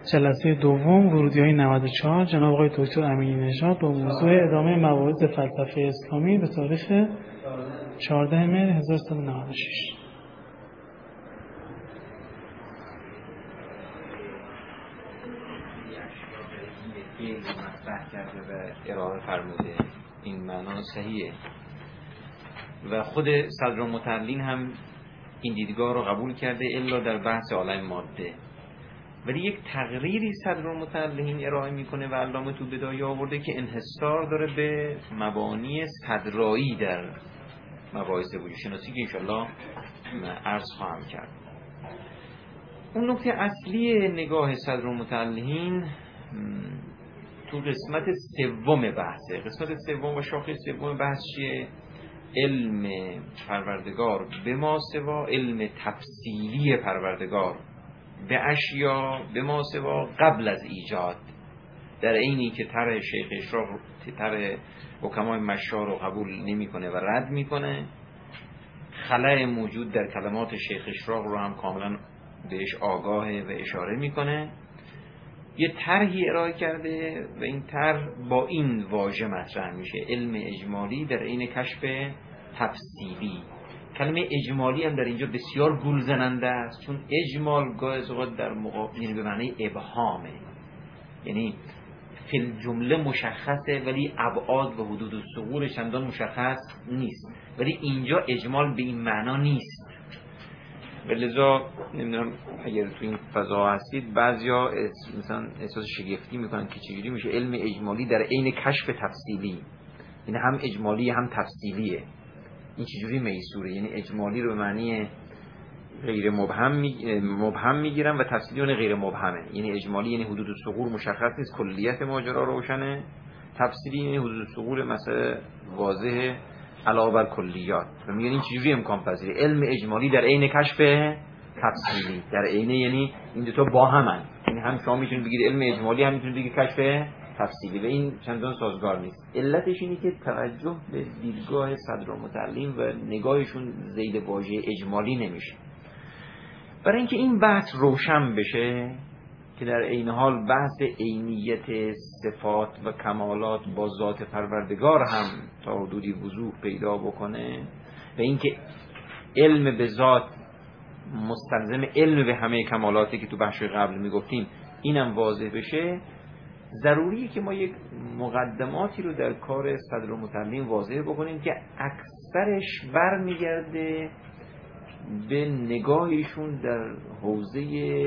جلسه دوم ورودی‌های 94 جناب آقای دکتر امینی نژاد با موضوع ادامه مباحث فلسفه اسلامی به تاریخ 14 مهر 1396. مطرح کرده و ارائه فرموده، این معنا صحیحه و خود صدرالمتعلین هم این دیدگاه رو قبول کرده الا در بحث عالم ماده. ولی یک تقریری صدرالمتعلین ارائه میکنه و علامه تو بدایه آورده که انحصار داره به مبانی صدرایی در مباحث وجود شناسی که انشالله عرض خواهم کرد. اون نکته اصلی نگاه صدرالمتعلین تو قسمت سوم بحثه. قسمت سوم و شاخه سوم بحث چیه؟ علم پروردگار به ما سوا، علم تفصیلی پروردگار به اشیا به ما سوا قبل از ایجاد، در اینی که طرح شیخ اشراق طرح حکمای مشار رو قبول نمیکنه و رد میکنه، خلأ موجود در کلمات شیخ اشراق رو هم کاملا بهش آگاهه و اشاره میکنه. یه طرحی ارائه کرده و این طرح با این واژه مطرح میشه: علم اجمالی در عین کشف تفصیلی. کلمه اجمالی هم در اینجا بسیار گول زننده است، چون اجمال گاهی اوقات در یعنی به معنی ابهامه، یعنی فی الجمله مشخصه ولی ابعاد و حدود الثغور چندان مشخص نیست. ولی اینجا اجمال به این معنا نیست. ولذا نمیدونم اگر تو این فضا هستید بعضیا مثلا احساس شگفتی میکنن که چجوری میشه علم اجمالی در عین کشف تفصیلی، یعنی هم اجمالی هم تفصیلیه. این چجوری میسوره؟ یعنی اجمالی رو به معنی غیر مبهم میگیرن و تفصیلی اون غیر مبهمه. یعنی اجمالی یعنی حدود الثغور مشخص نیست، کلیت ماجرا روشنه. تفصیلی یعنی حدود الثغور مثلا واضحه علاوه بر کلیات. و میگن این چجوری امکان پذیره؟ علم اجمالی در عین کشف تفصیلی. در عین یعنی این دو تا با همن، یعنی هم شما میتونید بگید علم اجمالی، هم میتونید بگید کشف تفصیلی، و این چندان سازگار نیست. علتش اینه که توجه به دیدگاه صدرالمتعلین و نگاهشون زید واژه اجمالی نمیشه. برای اینکه این بحث روشن بشه که در عین حال بحث عینیت صفات و کمالات با ذات پروردگار هم تا حدودی وضوح پیدا بکنه و اینکه علم به ذات مستلزم علم به همه کمالاتی که تو بحث قبل میگفتیم اینم واضح بشه، ضروریه که ما یک مقدماتی رو در کار صدرالمتعلین واضح بکنیم که اکثرش برمیگرده به نگاهشون در حوزه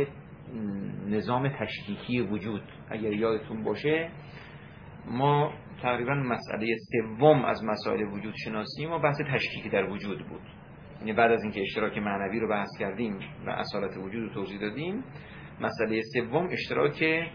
نظام تشکیکی وجود. اگر یادتون باشه ما تقریبا مسئله سوم از مسائل وجود شناسی ما بحث تشکیکی در وجود بود. یعنی بعد از اینکه اشتراک معنوی رو بحث کردیم و اصالت وجود رو توضیح دادیم، مسئله سوم اشتراک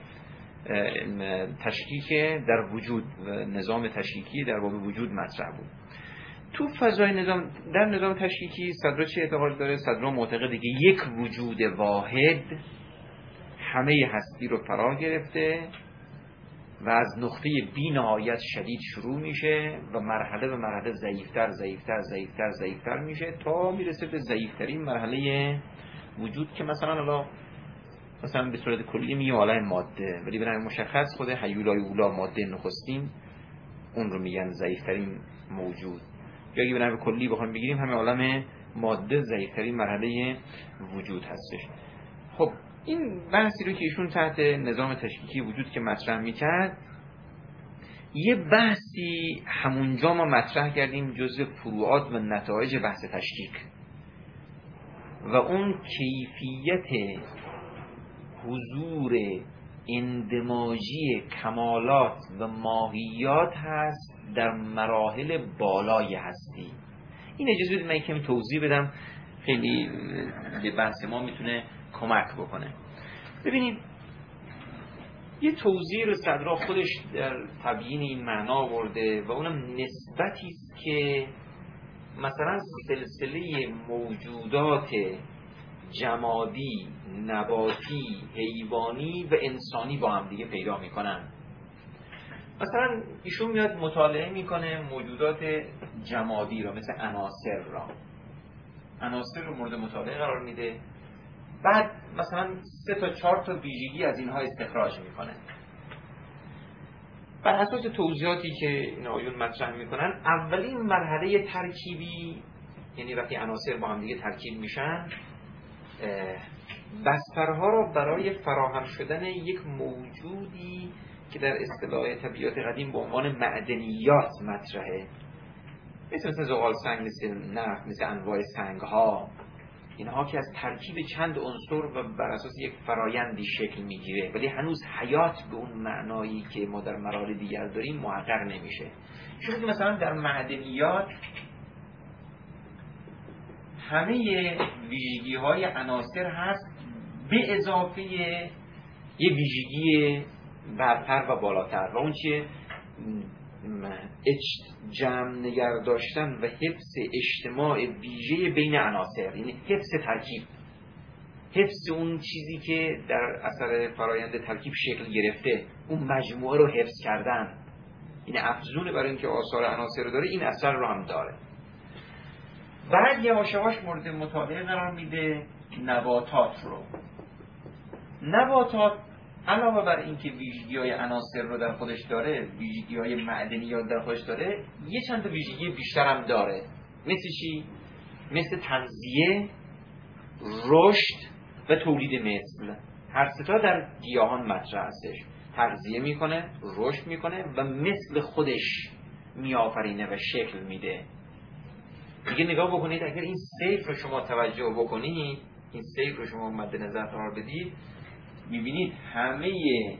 تشکیک در وجود و نظام تشکیکی در باب وجود مطرح بود. تو فضای نظام در نظام تشکیکی صدرا چه اعتقاد داره؟ صدرا معتقده که یک وجود واحد همه هستی رو فرا گرفته و از نقطه بی نهایت شدید شروع میشه و مرحله به مرحله ضعیفتر میشه تا میرسه به ضعیفترین مرحله وجود که مثلا به صورت کلی میگه عالم ماده، ولی به نحو مشخص خود هیولای اولا ماده نخستین اون رو میگن ضعیفترین موجود. یا اگه به نحو کلی بخوایم بگیریم همه عالم ماده ضعیفترین مرحله وجود هستش. خب این بحثی رو که ایشون تحت نظام تشکیکی وجود که مطرح میکرد، یه بحثی همونجا ما مطرح کردیم جزء فروعات و نتایج بحث تشکیک و اون کیفیت حضور اندماجی کمالات و ماهیات هست در مراحل بالای هستی. این اجازه بدید من کمی توضیح بدم، خیلی به بحث ما میتونه کمک بکنه. ببینید یه توضیح رو صدرا خودش در تبیین این معنا آورده و اونم نسبتی است که مثلا سلسله موجودات جمادی، نباتی، حیوانی و انسانی با هم دیگه پیدا میکنن. مثلا ایشون میاد مطالعه میکنه موجودات جمادی را، مثل عناصر رو مورد مطالعه قرار میده. بعد مثلا 3 تا 4 تا ویژگی از اینها استخراج میکنه. بر اساس توضیحاتی که این آیون مطرح میکنن، اولین مرحله ترکیبی، یعنی وقتی عناصر با هم دیگه ترکیب میشن، بسترها را برای فراهم شدن یک موجودی که در اصطلاح طبیعیات قدیم به عنوان معدنیات مطرحه، مثل زغال سنگ، مثل نفت، مثل انواع سنگ ها، اینها که از ترکیب چند عنصر و بر اساس یک فرایندی شکل میگیره، ولی هنوز حیات به اون معنایی که ما در مراحل دیگر داریم محقق نمیشه. چون مثلا در معدنیات همه ویژگی های عناصر هست به اضافه یه ویژگی برتر و بالاتر، و اون چیه؟ جمع نگه داشتن و حفظ اجتماع ویژه بین عناصر، یعنی حفظ ترکیب، حفظ اون چیزی که در اثر فرایند ترکیب شکل گرفته، اون مجموعه رو حفظ کردن. این افزونه برای اینکه آثار عناصر رو داره، این اثر رو هم داره. بعد یواش یواش مورد مطالعه قرار میده نباتات رو. نباتات علاوه بر اینکه ویژگی‌های عناصر رو در خودش داره، ویژگی‌های معدنیات در خودش داره، یه چند تا ویژگی بیشتر هم داره. مثل چی؟ مثل تغذیه، رشد و تولید مثل. هر سه تا در گیاهان مطرح هستش. تغذیه میکنه، رشد میکنه و مثل خودش میآفرینه و شکل میده. دیگه نگاه بکنید، اگر این سیف رو شما توجه بکنید، این سیف رو شما مد نظر قرار بدید، میبینید همه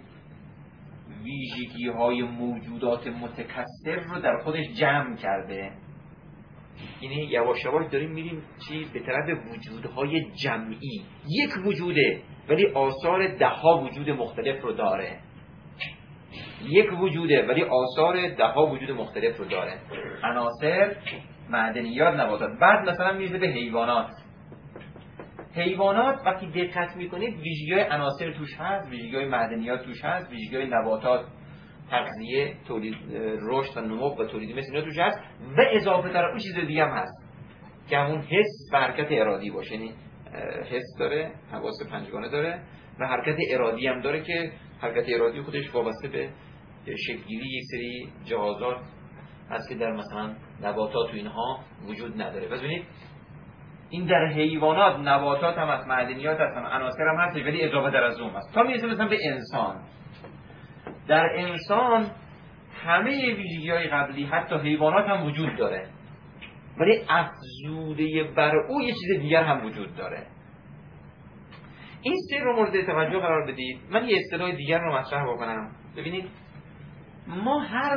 ویژگی های موجودات متکثر رو در خودش جمع کرده. یعنی یواش یواش داریم میریم به طرف وجودهای جمعی. یک وجوده ولی آثار 10 وجود مختلف رو داره. یک وجوده ولی آثار 10 وجود مختلف رو داره. عناصر، معدنیات، نباتات. بعد مثلا میرسه به حیوانات. حیوانات وقتی دقت میکنید ویژگی‌های عناصر توش هست، ویژگی‌های معدنیات توش هست، ویژگی‌های نباتات، تغذیه، تولید، رشد و نمو و تولید مثل اینا توش هست، و اضافه تر اون چیز دیگه هم هست که همون حس و حرکت ارادی باشه. یعنی حس داره، حواس پنجگانه داره و حرکت ارادی هم داره که حرکت ارادی خودش وابسته به شکل‌گیری یک سری جهازات هست که در مثلا نباتات و اینها وجود نداره. پس ببینید این در حیوانات، نباتات هم هست، معدنیات هست، عناصر هم هست، ولی اضافه در از اون هست. تا میرسه مثلا به انسان. در انسان همه ویژگی‌های قبلی، حتی حیوانات هم وجود داره، ولی افزوده بر او یه چیز دیگر هم وجود داره. این سر رو مورد توجه قرار بدید. من یه اصطلاح دیگر رو مطرح بکنم. ببینید ما هر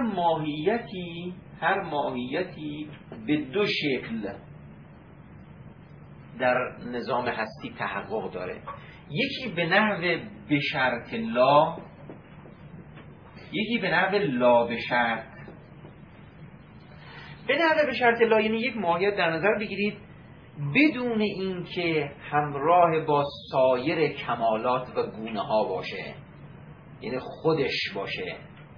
ماهیتی به 2 شکل در نظام هستی تحقق داره. یکی به نحو به شرط لا، یکی به نحو لا به شرط. به نحو به شرط لا یعنی یک ماهیت در نظر بگیرید بدون اینکه همراه با سایر کمالات و گونه ها باشه، یعنی خودش باشه.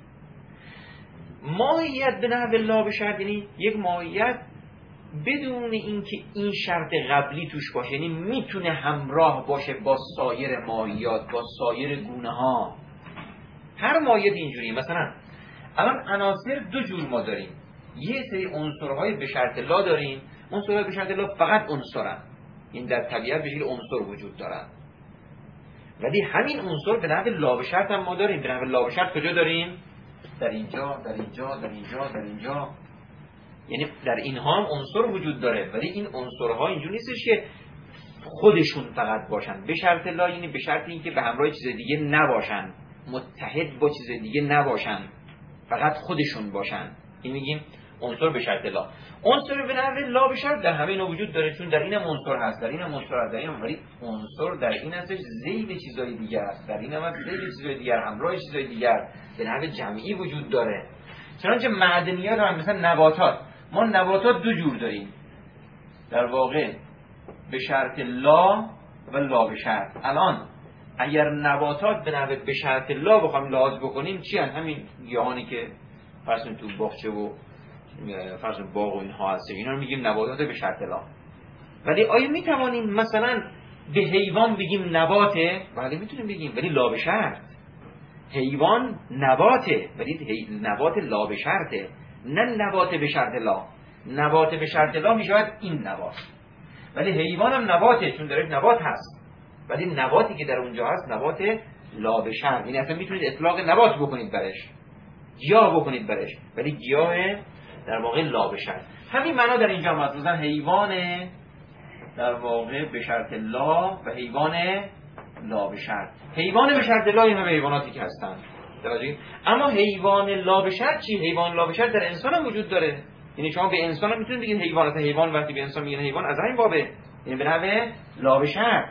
ماهیت به نحو لا به شرط یعنی یک ماهیت بدون اینکه این شرط قبلی توش باشه، یعنی میتونه همراه باشه با سایر ماهیات، با سایر گونه ها. هر ماهیت اینجوریه. مثلا الان عناصر 2 جور ما داریم. یه سری عنصرهای به شرط لا داریم. عنصرهای به شرط لا فقط عنصرن، این در طبیعت به شکل عنصر وجود دارن. ولی همین عنصر به نحو لا به شرط هم ما داریم. به نحو لا به شرط کجا داریم؟ در اینجا، در اینجا، در اینجا، در اینجا. یعنی در اینها هم عنصر وجود داره، ولی این عنصرها اینجور نیستش که خودشون فقط باشن. به شرط لا یعنی به شرط اینکه به همراه چیز دیگه نباشن، متحد با چیز دیگه نباشن، فقط خودشون باشن. این میگیم عنصر به شرط لا. عنصر به نحو لا به شرط در همه اینا وجود داره، چون در اینم عنصر هست، در اینم عنصر هست، در اینم، ولی عنصر در این هستش ذیل چیزای دیگه است، در اینم هست ذیل چیزای دیگر، همراه چیزای دیگر، به نحو جمعی وجود داره. چنانچه معدنیات هم مثلا نباتات، ما نباتات 2 جور داریم در واقع، به شرط لا و لا به شرط. الان اگر نباتات به نحو به شرط لا بخوایم لحاظ بکنیم چی هستن؟ همین گیاهانی که فرض تو باغچه و فرض باغ و اینها هست، اینا رو میگیم نباتات به شرط لا. ولی آیا میتوانیم مثلا به حیوان بگیم نباته؟ بله میتونیم بگیم، ولی لا به شرط. حیوان نباته ولی نبات لا به شرطه، نه نبات به شرط لا. نبات به شرط لا میشود این نبات، ولی حیوان هم نباته چون درش نبات هست، ولی نباتی که در اونجا هست نبات لا به شرط. یعنی اصلا میتونید اطلاق نبات بکنید برش، گیاه بکنید برش، ولی گیاه در واقع لا به شرط. همین معنا در اینجا مطلوباً حیوان در واقع به شرط لا و حیوان لا به شرط. حیوان به شرط لا این همه حیواناتی که هستن، اما حیوان لا به شرط چی؟ حیوان لا به شرط در انسان هم وجود داره. یعنی شما به انسان هم میتونید بگید حیوان، اصلا حیوان وقتی به انسان میگن حیوان از همین بابه، یعنی به نحو لا به شرط.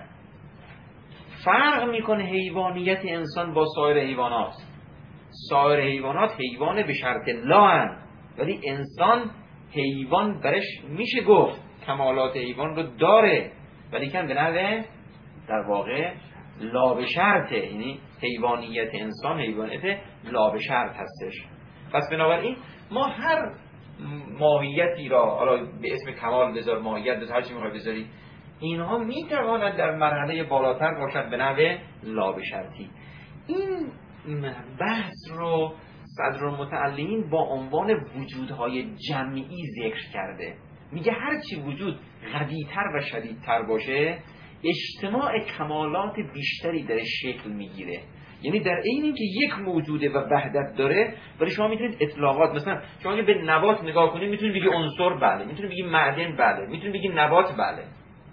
فرق میکنه حیوانیت انسان با سایر حیوانات. سایر حیوانات حیوان به شرط لا هن، ولی انسان حیوان برش میشه گفت کمالات حیوان رو داره، ولی کن به نحو در واقع لا به شرطه. یعنی حیوانیت انسان حیوانیت لا به شرط هستش. پس بنابراین ما هر ماهیتی را حالا به اسم کمال بذار، ماهیت بذار، هر چی میخوای بذاری، اینها میتواند در مرحله بالاتر باشد به نحو لا به شرطی. این بحث رو صدرالمتعلمین با عنوان وجودهای جمعی ذکر کرده. میگه هر چی وجود قوی‌تر و شدیدتر باشه، اجتماع کمالات بیشتری در شکل میگیره. یعنی در عین اینکه یک موجوده و وحدت داره، ولی شما میتونید اطلاقات، مثلا شما اگه به نبات نگاه کنید میتونید بگی عنصر بله، میتونید بگی معدن بله، میتونید بگی نبات بله.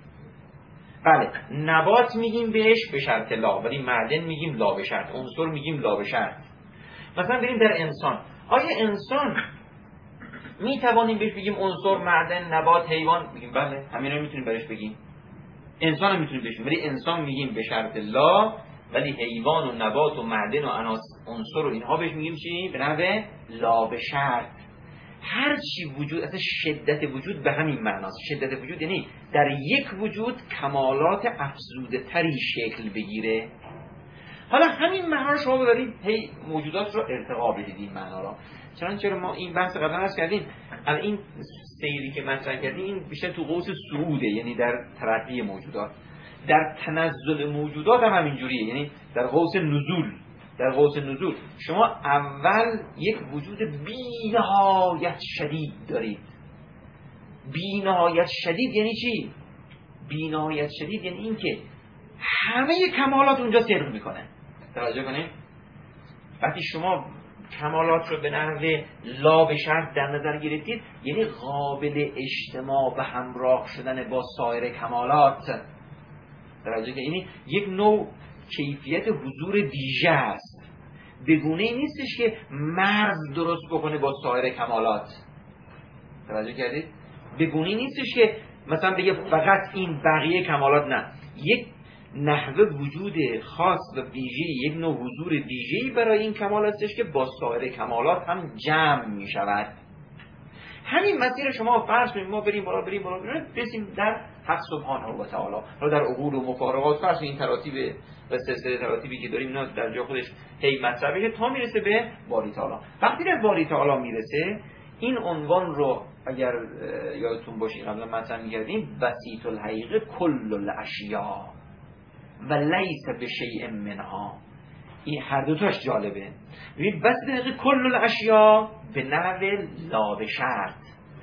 بله نبات میگیم بهش به شرط لا، ولی معدن میگیم لا به شرط، عنصر میگیم لا به شرط. مثلا بریم در انسان، آیا انسان میتوانیم بهش بگیم عنصر، معدن، نبات، حیوان؟ میگیم بله، همینا میتونیم برش بگیم. انسان هم میتونیم بهش، ولی انسان میگیم به شرط لا، ولی حیوان و نبات و معدن و عنصر و اینها بهش میگیم چی؟ به نحو لا به شرط. هر چی وجود، اصلا شدت وجود به همین معناست. شدت وجود یعنی در یک وجود کمالات افزوده تری شکل بگیره. حالا همین معنا رو شما ببرید هی موجودات رو ارتقا بدید این معنا رو. چرا ما این بحث قبلا عرض کردیم، الان این سیری که مطرح کردیم این بیشتر تو قوس صعوده، یعنی در ترقی موجودات. در تنزل موجودات هم همینجوریه، یعنی در قوس نزول. در قوس نزول شما اول یک وجود بی‌نهایت شدید دارید. بی‌نهایت شدید یعنی چی؟ بی‌نهایت شدید یعنی این که همه کمالات اونجا صدق میکنه. توجه کنید، وقتی شما کمالات رو به نحو لا به شرط در نظر گرفتید، یعنی قابل اجتماع به همراه شدن با سایر کمالات. توجه کنید، یعنی یک نوع کیفیت حضور ویژه است، بگونه نیستش که مرز درست بکنه با سایر کمالات. توجه کردید؟ بگونه نیستش که مثلا بگه فقط این بقیه کمالات، نه، یک نحوه وجود خاص و ویژه، یک نوع حضور ویژه‌ای برای این کمال هستش که با سایر کمالات هم جمع می شود. همین مسیر شما فرض کنید ما بریم بالا برسیم در حق سبحانه و تعالی، حالا در عقول و مفارقات فرض این تراتیب و سلسله تراتیبی که داریم اینا در جا خودش هی مطرح بشه تا میرسه به باری تعالی. وقتی به باری تعالی میرسه، این عنوان رو اگر یادتون باشه قبلا مطرح می‌کردیم، بسیط الحقیقه کل الاشیاء و لیس بشیء منها. این هر دو تاش جالبه. ببین بسیط الحقیقه کل الاشیاء به نحو لا به شرط،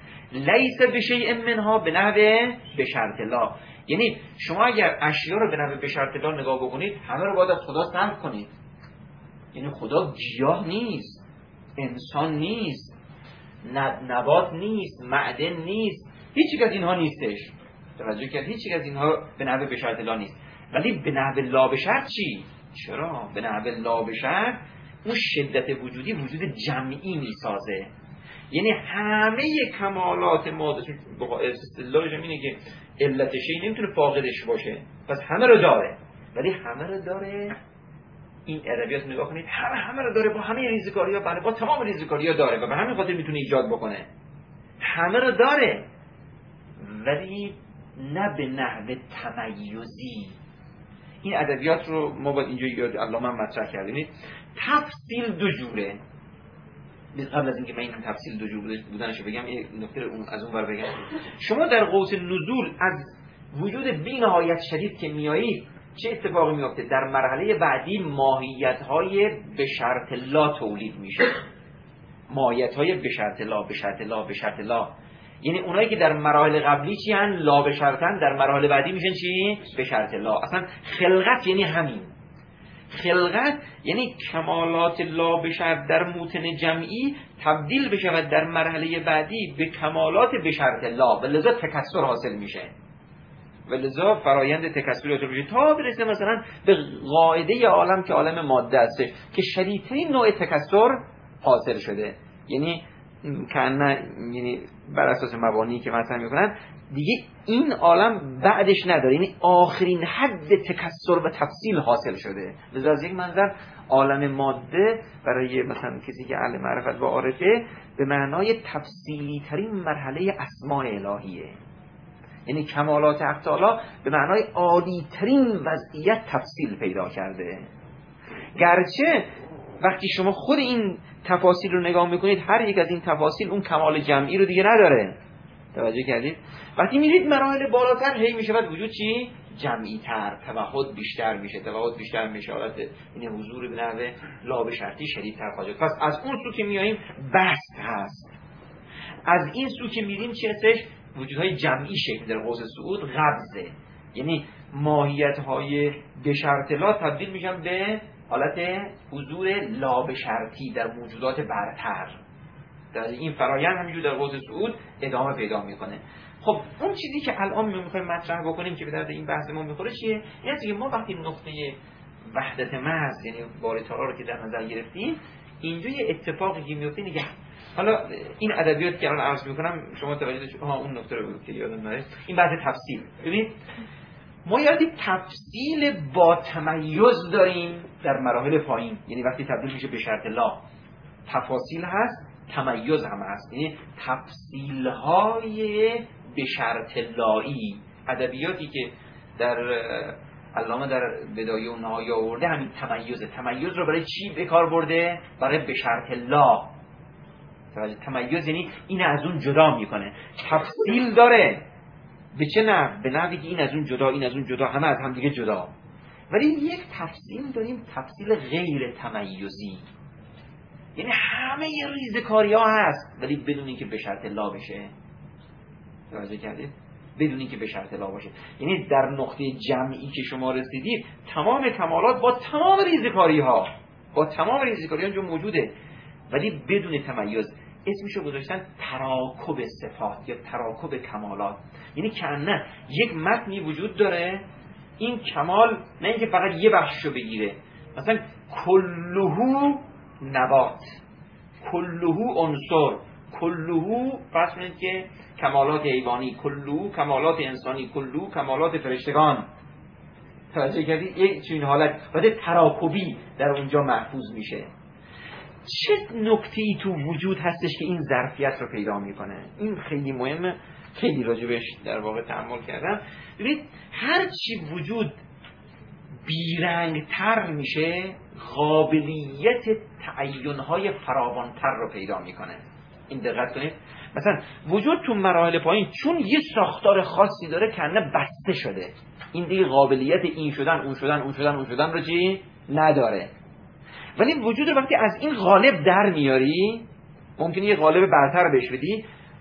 لیس بشیء منها به نحو به شرط لا. یعنی شما اگر اشیا رو به نحو به شرط لا نگاه بکنید، همه رو باید از خدا سلب کنید. یعنی خدا گیاه نیست، انسان نیست، نبات نیست، معدن نیست، هیچ یک از اینها نیستش. توجه کرد؟ هیچ یک از اینها به نحو به شرط لا نیست. ولی به نحو لا به شرط چی؟ چرا؟ به نحو لا به شرط اون شدت وجودی وجود جمعی میسازه. یعنی همه کمالات ما، اصطلاحش اینه که علت شیء نمیتونه فاقدش باشه، پس همه رو داره. ولی همه رو داره، این ادبیات نگاه کنید، همه رو داره، با همه ریزکاری‌ها، بله با تمام ریزکاری‌ها داره و به همین خاطر میتونه ایجاد بکنه. همه رو داره، ولی نه به نحو تمیزی. این ادبیات رو ما باید اینجا یاد علامه مطرح کردیم. تفصیل دو جوره. قبل از اینکه من این تفصیل دو جور بودنشو بگم، این نکته رو از اون ور بگم. شما در قوس نزول از وجود بی نهایت شدید که میایید چه اتفاقی میفته؟ در مرحله بعدی ماهیت‌های به شرط لا تولید میشه. ماهیت‌های به شرط لا، به شرط لا، به شرط لا. یعنی اونایی که در مراحل قبلی چی هن؟ لا به شرطن، در مراحل بعدی میشن چی؟ به شرط لا. اصلا خلقت یعنی همین. خلقت یعنی کمالات لا به شرط در موطن جمعی تبدیل بشود در مرحله بعدی به کمالات به شرط لا، و لذا تکثر حاصل میشه. و لذا فرایند تکثری حاصل میشه تا برسه مثلا به قاعده عالم که عالم ماده است که شدیدترین نوع تکثر حاصل شده. یعنی یعنی بر اساس مبانی که مطرح میکنن دیگه این عالم بعدش نداره، یعنی آخرین حد تکثر و تفصیل حاصل شده. لذا از یک منظر عالم ماده برای مثلا کسی که اهل معرفت و عارفه به معنای تفصیلی ترین مرحله اسماء الهیه. یعنی کمالات حق تعالی به معنای عالی ترین وضعیت تفصیل پیدا کرده. گرچه وقتی شما خود این تفاصیل رو نگاه میکنید هر یک از این تفاصیل اون کمال جمعی رو دیگه نداره. توجه کردید؟ وقتی میرید مراحل بالاتر هی میشود وجود چی؟ جمعی تر، توحد بیشتر میشه، توحد بیشتر میشه، حالت این حضور به نحوه لا به شرطی شدیدتر خواهد شد. پس از اون سو که میاییم بست هست، از این سو که میریم چی هستش؟ وجودهای جمعی شکل در قوس صعود قبضه، یعنی ماهیت‌های به شرط لا تبدیل میشن به حالت حضور لا به شرطی در موجودات برتر. در این فرایند همینجور در قوس صعود ادامه پیدا میکنه. خب اون چیزی که الان ما میخوایم مطرح بکنیم که به درد این بحث ما میخوره چیه؟ این است که ما وقتی نقطه وحدت محض یعنی باریتارا رو که در نظر گرفتیم، اینجا یه اتفاقی که میفته نگه. حالا این ادبیات که الان عرض میکنم شما توجه شد اون نکته رو که یادم نره، این بحث تفصیل. ببین ما یادی تفصیل با تمیز داریم در مراحل پایین، یعنی وقتی تبدیل میشه به شرط لا تفاصیل هست، تمیز هم هست، یعنی تفصیل‌های به شرط لایی. ادبیاتی که در علامه در بدایه و نهایه آورده همین تمیز رو برای چی به کار برده؟ برای به شرط لا. تمیز یعنی این از اون جدا میکنه. تفصیل داره به چه نحو؟ به نحوی که این از اون جدا، این از اون جدا، همه از هم دیگه جدا. ولی یک تفصیل داریم، تفصیل غیر تمیزی، یعنی همه ریزکاری ها هست ولی بدون اینکه به شرط لا بشه. توجه کردید؟ بدون اینکه به شرط لا باشه، یعنی در نقطه جمعی که شما رسیدید تمام کمالات با تمام ریزکاری ها اونجا موجوده ولی بدون تمیز. اسمشو گذاشتن تراکب صفات یا تراکب کمالات، یعنی کأنه یک متنی وجود داره، این کمال نه اینکه فقط یه بخشو بگیره، مثلا کلهو نبات، کلهو عنصر، کلهو فرض کنید که کمالات حیوانی، کلهو کمالات انسانی، کلهو کمالات فرشتگان. توجه کردید؟ یک چنین حالت ولی تراکبی در اونجا محفوظ میشه. چه نکته‌ای تو وجود هستش که این ظرفیت رو پیدا میکنه؟ این خیلی مهمه، خیلی راجبش در واقع تأمل کردم. ببینید هر چی وجود بیرنگتر میشه قابلیت تعین‌های فراوانتر رو پیدا میکنه. این دقت کنید، مثلا وجود تو مراحل پایین چون یه ساختار خاصی داره کنه بسته شده، این دیگه قابلیت این شدن اون شدن اون شدن اون شدن رو چی نداره. ولی وجود رو وقتی از این قالب در میاری ممکنه یه قالب برتر بهش بدی،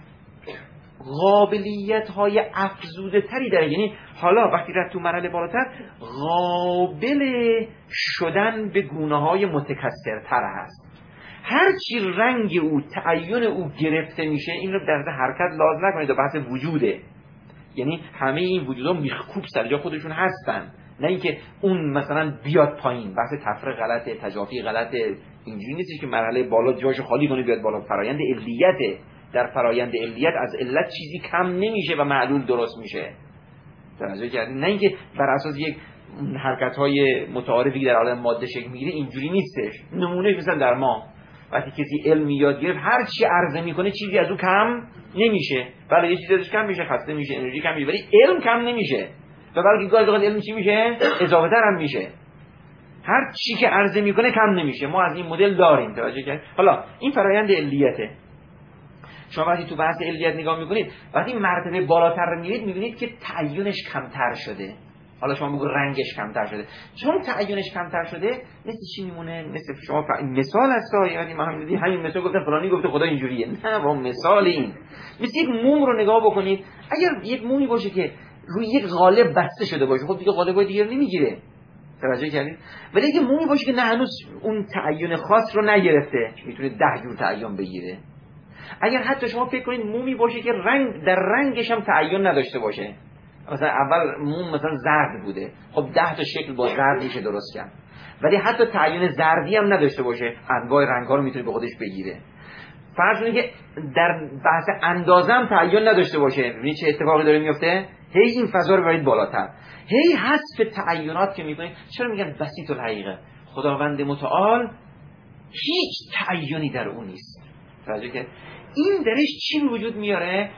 قابلیت های افزوده تری داره. یعنی حالا وقتی رفت تو مرحله بالاتر قابل شدن به گونه های متکثرتر هست. هر چی رنگ او تعین او گرفته میشه این رو در حرکت لازم نکنید، بحث وجوده، یعنی همه این وجودها میخکوب سر جا خودشون هستن، نه اینکه اون مثلا بیاد پایین. بحث تفرق غلطه، تجافی غلطه، اینجوری نیست که مرحله بالا جاشو خالی کنه بیاد بالا. فرایند علیته، در فرایند علیت از علت چیزی کم نمیشه و معلول درست میشه. توجه کردین؟ نه اینکه بر اساس یک حرکت‌های متعارفی در عالم ماده شکل میگیره، اینجوری نیستش. نمونهش مثلا در ما وقتی کسی علم یاد گرفت هر چی عرضه میکنه چیزی از اون کم نمیشه. بله یه چیزی ازش کم میشه، خسته میشه، انرژی کم میشه، ولی علم کم نمیشه. و بلکه گاهی اوقات علم چی میشه؟ اضافه تر هم میشه. هر چی که عرضه میکنه کم نمیشه. ما از این مدل داریم. توجه کردید؟ حالا این فرایند علیته. شما وقتی تو بحث علیت نگاه میکنید، وقتی مرتبه بالاتر رو میبینید که تعینش کمتر شده. حالا شما بگو رنگش کمتر شده، چون تعینش کمتر شده مثل چی میمونه؟ مثل شما مثال هست، یعنی من همین مثال گفتم فلانی گفته خدا اینجوریه، نه با مثال این مثل یک موم رو نگاه بکنید. اگر یک مومی باشه که روی یک قالب بسته شده باشه، خب دیگه قالبای دیگر نمیگیره، توجه کردید؟ ولی اگه مومی باشه که نه هنوز اون تعین خاص رو نگرفته، میتونه 10 جور تعین بگیره. اگر حتی شما فکر کنید مومی باشه که در رنگش هم تعین نداشته باشه، مثلا اول موم مثلا زرد بوده، خب 10 تا شکل با زرد میشه درست کرد، ولی حتی تعین زردی هم نداشته باشه، انواع رنگ‌ها رو میتونه به خودش بگیره. فرض کنید که در بحث اندازه هم تعین نداشته باشه، ببینید چه اتفاقی داره میفته؟ هی این فضا رو برید بالاتر، هی حذف تعینات که میکنید. چرا میگن بسیط الحقیقه؟ خداوند متعال هیچ تعینی در اون نیست. توجه که این درش چی وجود میاره؟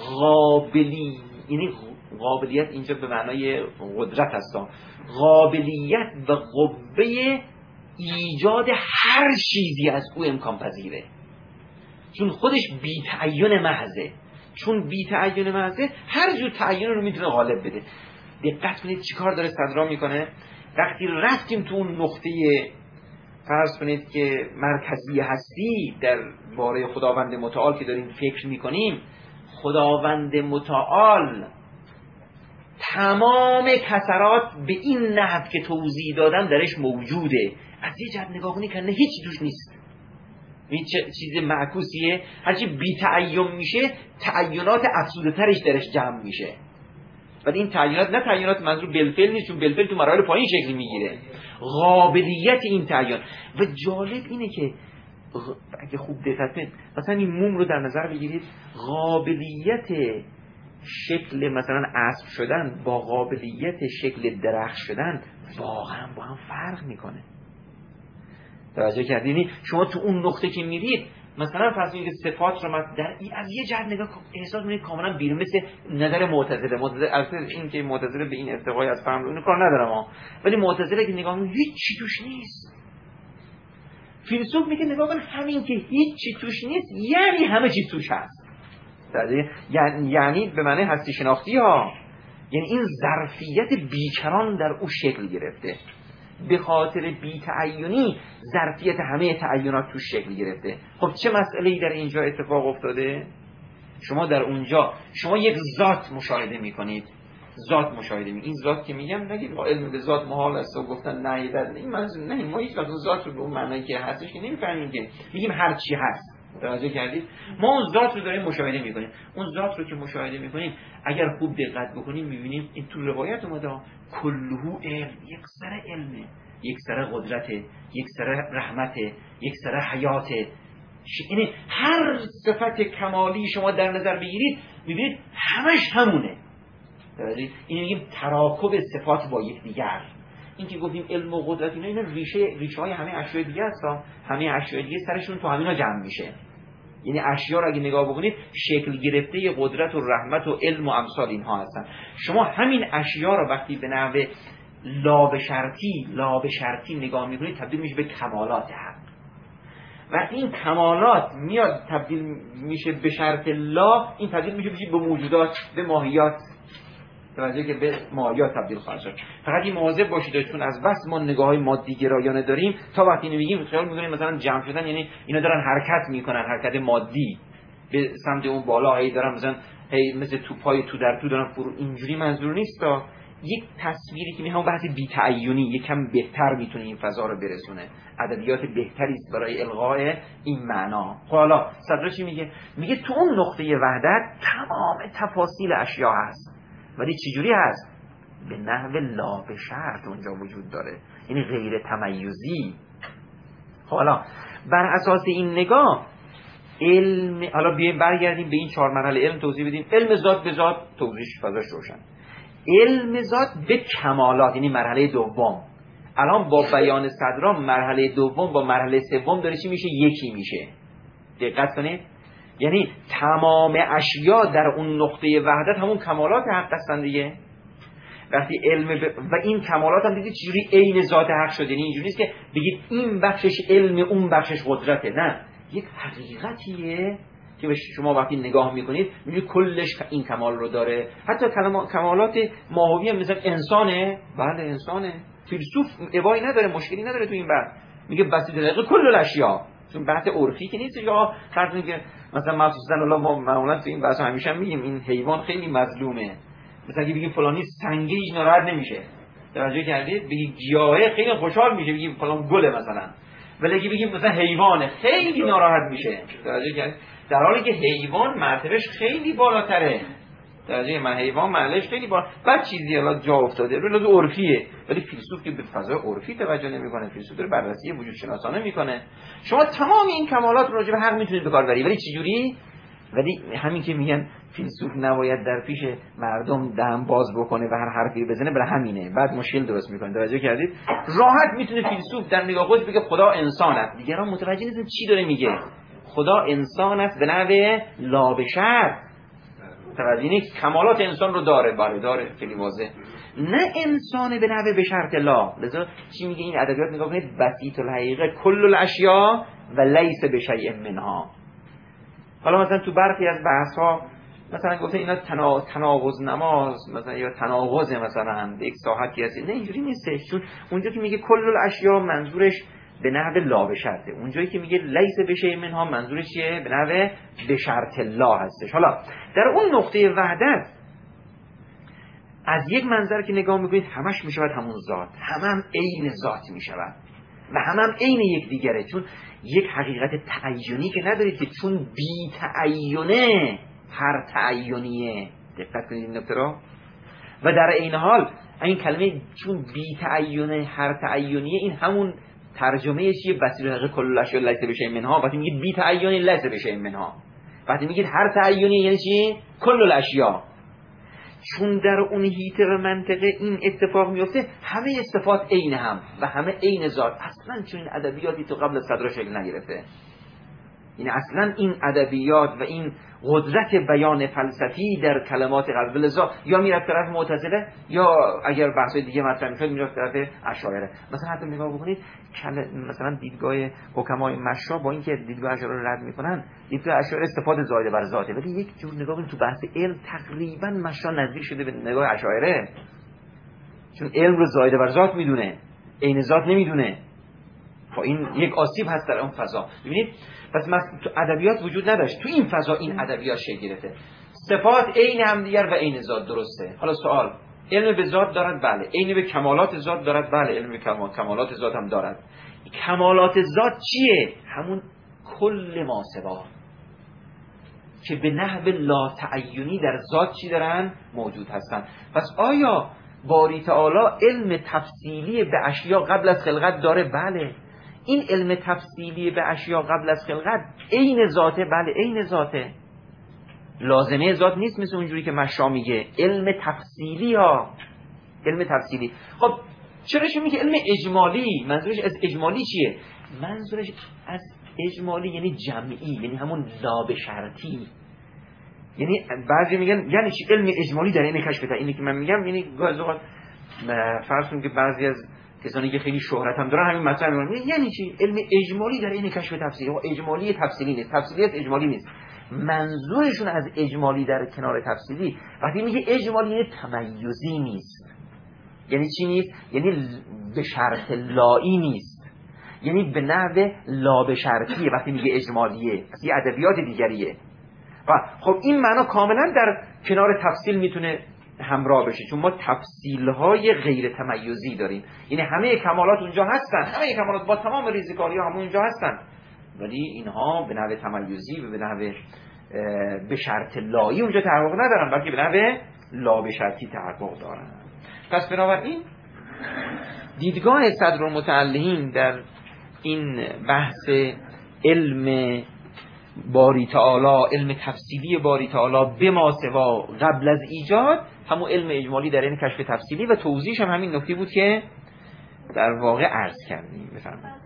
یعنی قابلیت اینجا به معنای قدرت هست، قابلیت و قوه ایجاد هر چیزی از او امکان پذیره، چون خودش بی تعین محضه. چون بی تعین محضه هر جور تعین رو میتونه غالب بده. دقت کنید چیکار داره صدرا میکنه. وقتی رفتیم تو اون نقطه فرض کنید که مرکزی هستی در باره خداوند متعال که داریم فکر میکنیم، خداوند متعال تمام کسرات به این نحو که توضیح دادن درش موجوده. از یه جهت نگاه کنید که نه هیچ توش نیست، این چیز معکوسیه. هرچی بی تعین میشه تعینات افزوده ترش درش جمع میشه، ولی این تعینات نه تعینات منظور بالفعل نیست، چون بالفعل تو مراحل پایین شکل میگیره. قابلیت این تعین و جالب اینه که اگه خوب دقت کنید مثلا این موم رو در نظر بگیرید، قابلیت شکل مثلا اسب شدن با قابلیت شکل درخت شدن واقعا با هم فرق میکنه. توجه کردین؟ شما تو اون نقطه که میرید مثلا فرض کنید که صفات رو از یه جهت نگاه احساس می‌کنید کاملا بیرون، مثل نظر معتزله. البته این که معتزله به این استقای از فهم اون کار ندارم ولی معتزله که نگاه می‌کنید هیچ چی توش نیست. فیلسوف میگه نگاه کن همین که هیچ چی توش نیست یعنی همه چیز توش هست. یعنی به معنی هستی شناختی ها، یعنی این ظرفیت بیکران در او شکل گرفته. به خاطر بی‌تعینی ظرفیت همه تعینات توش شکل گرفته. خب چه مسئله‌ای در اینجا اتفاق افتاده؟ شما در اونجا شما یک ذات مشاهده می‌کنید. این ذات که میگم نگید ما علم به ذات محال است و گفتن نه در این منظور نه، ما هیچ وقت ذات رو به اون معنی که هستش که نمی‌فهمیم، که میگیم هر چی هست. توجه کردید؟ ما اون ذات رو داریم مشاهده می‌کنیم. اون ذات رو که مشاهده می‌کنیم اگر خوب دقت بکنیم می‌بینیم این تو روایت اومده کلهو علم، یک سر علمه، یک سر قدرته، یک سر رحمته، یک سر حیاته. یعنی هر صفت کمالی شما در نظر بگیرید می‌بینید همش همونه. این میگیم تراکب صفات با یک دیگر. این که گفتیم علم و قدرت اینا ریشه های همه اشیاء دیگه هستن. همه اشیاء دیگه سرشون تو همینا جمع میشه. یعنی اشیاء رو اگه نگاه بکنید شکل گرفته قدرت و رحمت و علم و امثال اینها هستن. شما همین اشیاء رو وقتی به نحو لا به شرطی نگاه میکنید تبدیل میشه به کمالات حق. وقتی این کمالات میاد تبدیل میشه به شرط لا، این تبدیل میشه به موجودات، به ماهیات. توجه که به ماهیات تبدیل خواهد شد. فقط این مواظب باشید چون از بس ما نگاه‌های مادی گرایانه داریم، تا وقتی میگیم خیال می‌کنیم مثلا جمع شدن یعنی اینا دارن حرکت میکنن، حرکت مادی به سمت اون بالا، هی دارن مثلا هی مثل توپای تو در تو دارن فرو. اینجوری منظور نیست. تا یک تصویری که می‌خوام بحث بی‌تعینی یکم بهتر میتونه این فضا رو برسونه، ادبیات بهتری است برای الغاء این معنا. حالا صدر چی میگه تو اون نقطه وحدت تمام تفاصیل اشیاء هست، ولی چجوری هست؟ به نحو لا به شرط اونجا وجود داره، یعنی غیر تمیزی. حالا بر اساس این نگاه علم، حالا بیایم برگردیم به این 4 مرحله علم توضیح بدیم. علم ذات به ذات توضیحش فضاش روشن. علم ذات به کمالات یعنی مرحله دوم. الان با بیان صدرا مرحله دوم با مرحله سوم داره چی میشه؟ یکی میشه. دقت کنید، یعنی تمام اشیاء در اون نقطه وحدت همون کمالات حق هستند دیگه. وقتی علم و این کمالات هم دیدید چجوری عین ذات حق شده. یعنی اینجوری نیست که بگید این بخشش علم اون بخشش قدرته، نه، یک حقیقتیه که شما وقتی نگاه میکنید میبینید کلش این کمال رو داره. حتی کمالات ماهوی هم مثل انسانه، بله انسانه. فیلسوف ابایی نداره، مشکلی نداره تو این بحث، میگه بسیط دقیقه کل الاشیا، چون بحث عرفی که نیست. یا فرض میگه مثلا مخصوصا الله ما معمولا تو این بحث همیشه میگیم این حیوان خیلی مظلومه. مثلا اگه بگیم فلانی سنگه هیچ ناراحت نمیشه، توجه کردید؟ بگیم گیاهه خیلی خوشحال میشه، بگیم فلان گله مثلا. ولی اگه بگیم مثلا حیوانه خیلی ناراحت میشه، توجه کردید؟ در حالی که حیوان مرتبهش خیلی بالاتره. درجه من حیوان معلش خیلی بعد چیزی الان جا افتاده رو لازم عرفیه، ولی فیلسوف که به فضای عرفی توجه نمیکنه، فیلسوف داره بررسی وجود شناسانه میکنه. شما تمام این کمالات رو راجع به حق میتونید به کار ببرید، ولی چجوری؟ ولی همین که میگن فیلسوف نباید در پیش مردم دهن باز بکنه و هر حرفی بزنه، برای همینه بعد مشکل درست میکنه. توجه کردید؟ راحت میتونه فیلسوف در نگاه خودش بگه خدا انسان است، دیگران متوجه نیستن چی داره میگه. خدا انسان است به نحو لابشر، توجه کمالات انسان رو داره خیلی واضح، نه انسان به نحو به شرط لا. لذا چی میگه این ادبیات؟ نگاه کنید، بسیط الحقیقه کل الاشیا و لیس بشیء منها. حالا مثلا تو برخی از بحث ها مثلا گفته اینا تناقض نماز مثلا یا تناقض مثلا یک ساحتی هست، نه اینجوری نیستش. چون اونجا که میگه کل الاشیا منظورش به نحو لا به شرطه، اونجایی که میگه لیس بشیء منها منظورش چیه؟ به نحو به شرط لا هستش. حالا در اون نقطه وحدت از یک منظر که نگاه میکنید همش میشود همون ذات، هم عین ذات میشود و هم عین یک دیگره، چون یک حقیقت تعینی که ندارید که چون بی تعینه هر تعینیه. دقت کنید این نکته رو. و در عین حال این کلمه چون بی تعینه هر تعینیه، این همون ترجمه چیه؟ بسیط الحقیقه کل الاشیاء لیس بشیء منها. وقتی میگید بی تعینی لیس بشیء منها، وقتی میگید هر تعینی یعنی چی؟ کل الاشیاء. چون در اون هیته و منطقه این اتفاق میفته، همه صفات عین هم و همه عین ذات. اصلا چون این ادبیاتی تو قبل از صدر شکل نگرفته، این اصلا این ادبیات و این قدرت بیان فلسفی در کلمات قبل لذا یا میرفت طرف معتزله، یا اگر بحثای دیگه مطرح میشد میرفت طرف اشاعره. مثلا حتی نگاه بکنید مثلا دیدگاه حکمای مشا با اینکه دیدگاه اشاعره رو رد میکنن، دیدگاه اشاعره استفاده زایده بر ذاته، ولی یک جور نگاه کنید تو بحث علم تقریبا مشا نزدیک شده به نگاه اشاعره، چون علم رو زایده بر ذات میدونه، عین ذات نمیدونه. خب این یک آسیب هست در اون فضا. ببینید پس تو ادبیات وجود نداشت، تو این فضا این ادبیات شکل گرفته. صفات عین همدیگر و عین ذات، درسته. حالا سوال، علم به ذات دارد؟ بله. عین به کمالات ذات دارد؟ بله. علم به کمالات ذات هم دارد. کمالات ذات چیه؟ همون کل ما سوا که به نحو لا تعینی در ذات چی دارن؟ موجود هستن. پس آیا باری تعالی علم تفصیلی به اشیا قبل از خلقت داره؟ بله. این علم تفصیلی به اشیا قبل از خلقت عین ذاته؟ بله عین ذاته، لازمه ذات نیست مثل اونجوری که مشا میگه. علم تفصیلی ها، علم تفصیلی. خب چرا میگه علم اجمالی؟ منظورش از اجمالی چیه؟ منظورش از اجمالی یعنی جمعی، یعنی همون لا به شرطی. یعنی بعضی میگن یعنی چی علم اجمالی در این کشف؟ اینی که من میگم یعنی گاز اوقات فرض کنید که بعضی از کسانی که خیلی شهرت هم دارن همین مطلب میگن یعنی چی علم اجمالی در این کشف تفصیلی. و اجمالی تفصیلی نیست، تفصیلیت اجمالی نیست. منظورشون از اجمالی در کنار تفصیلی وقتی میگه اجمالی یعنی تمیزی نیست. یعنی چی نیست؟ یعنی به شرط لایی نیست، یعنی به نحو لا به شرطیه. وقتی میگه اجمالیه پس یه ادبیات دیگریه. و خب این معنا کاملا در کنار تفصیل میتونه همراه بشه، چون ما تفصیل‌های غیر تمیزی داریم. یعنی همه کمالات اونجا هستن، همه کمالات با تمام ریزکاری‌ها هم اونجا هستن، ولی اینها به نحو تمیزی و به نحو به شرط لایی اونجا تحقق ندارن، بلکه به نحو لا به شرطی تحقق دارن. پس بنابراین دیدگاه صدرالمتعلقین در این بحث علم باری تعالی، علم تفصیلی باری تعالی به ما سوا قبل از ایجاد، همون علم اجمالی در این کشف تفصیلی و توضیحش هم همین نکته بود که در واقع عرض کردیم. بفرمایید.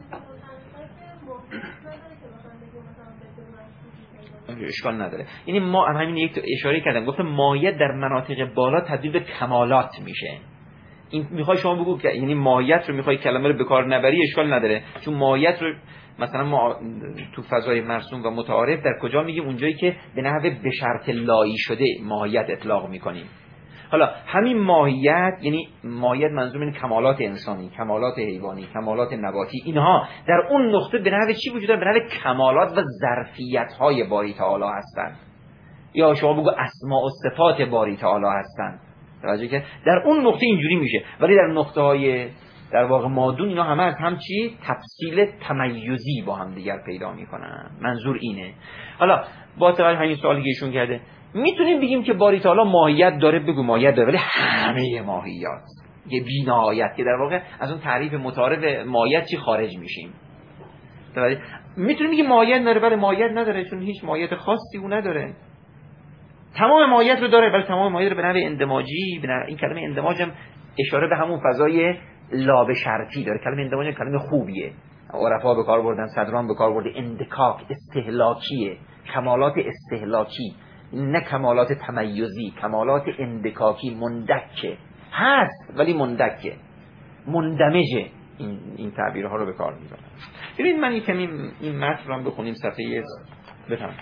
اشکال نداره. یعنی ما همین یک اشاره کردم، گفتم مایه در مناطق بالا تبدیل به کمالات میشه. این میخوای شما بگو که یعنی ماهیت رو میخوای کلمه رو به کار نبری اشکال نداره، چون ماهیت رو مثلا ما تو فضای مرسوم و متعارف در کجا میگیم؟ اونجایی که به نحو به شرط لایی شده ماهیت اطلاق میکنیم. حالا همین ماهیت، یعنی ماهیت منظور این کمالات انسانی، کمالات حیوانی، کمالات نباتی، اینها در اون نقطه به نحو چی وجود داره؟ به نحو کمالات و ظرفیت‌های باری تعالی هستند، یا شما بگو اسماء و صفات باری تعالی هستند. توجه که در اون نقطه اینجوری میشه، ولی در نقطه‌های در واقع مادون اینا همه از هم چی؟ تفصیل تمیزی با هم دیگر پیدا میکنن. منظور اینه. حالا با توجه همین سوالی که ایشون کرده، میتونیم بگیم که باری تعالی ماهیت داره، بگو ماهیت داره، ولی همه ماهیات یه بی‌نهایت، که در واقع از اون تعریف متعارف ماهیت چی خارج میشیم. میتونیم بگیم ماهیت داره، ولی ماهیت نداره، چون هیچ ماهیت خاصی او نداره. تمام ماهیت رو داره، ولی تمام ماهیت رو به نحو اندماجی، این کلمه اندماج هم اشاره به همون فضای لابه شرطی داره. کلمه اندماج کلمه خوبیه، عرفا به کار بردن، صدران به کار برده. اندکاک استهلاکیه، کمالات استهلاکی، نه کمالات تمیزی، کمالات اندکاکی. مندکه هست ولی مندکه، مندمجه. این تعبیرها رو به کار میبرن. ببین من این کمی این متن رو هم بخونیم صفحه بفهم.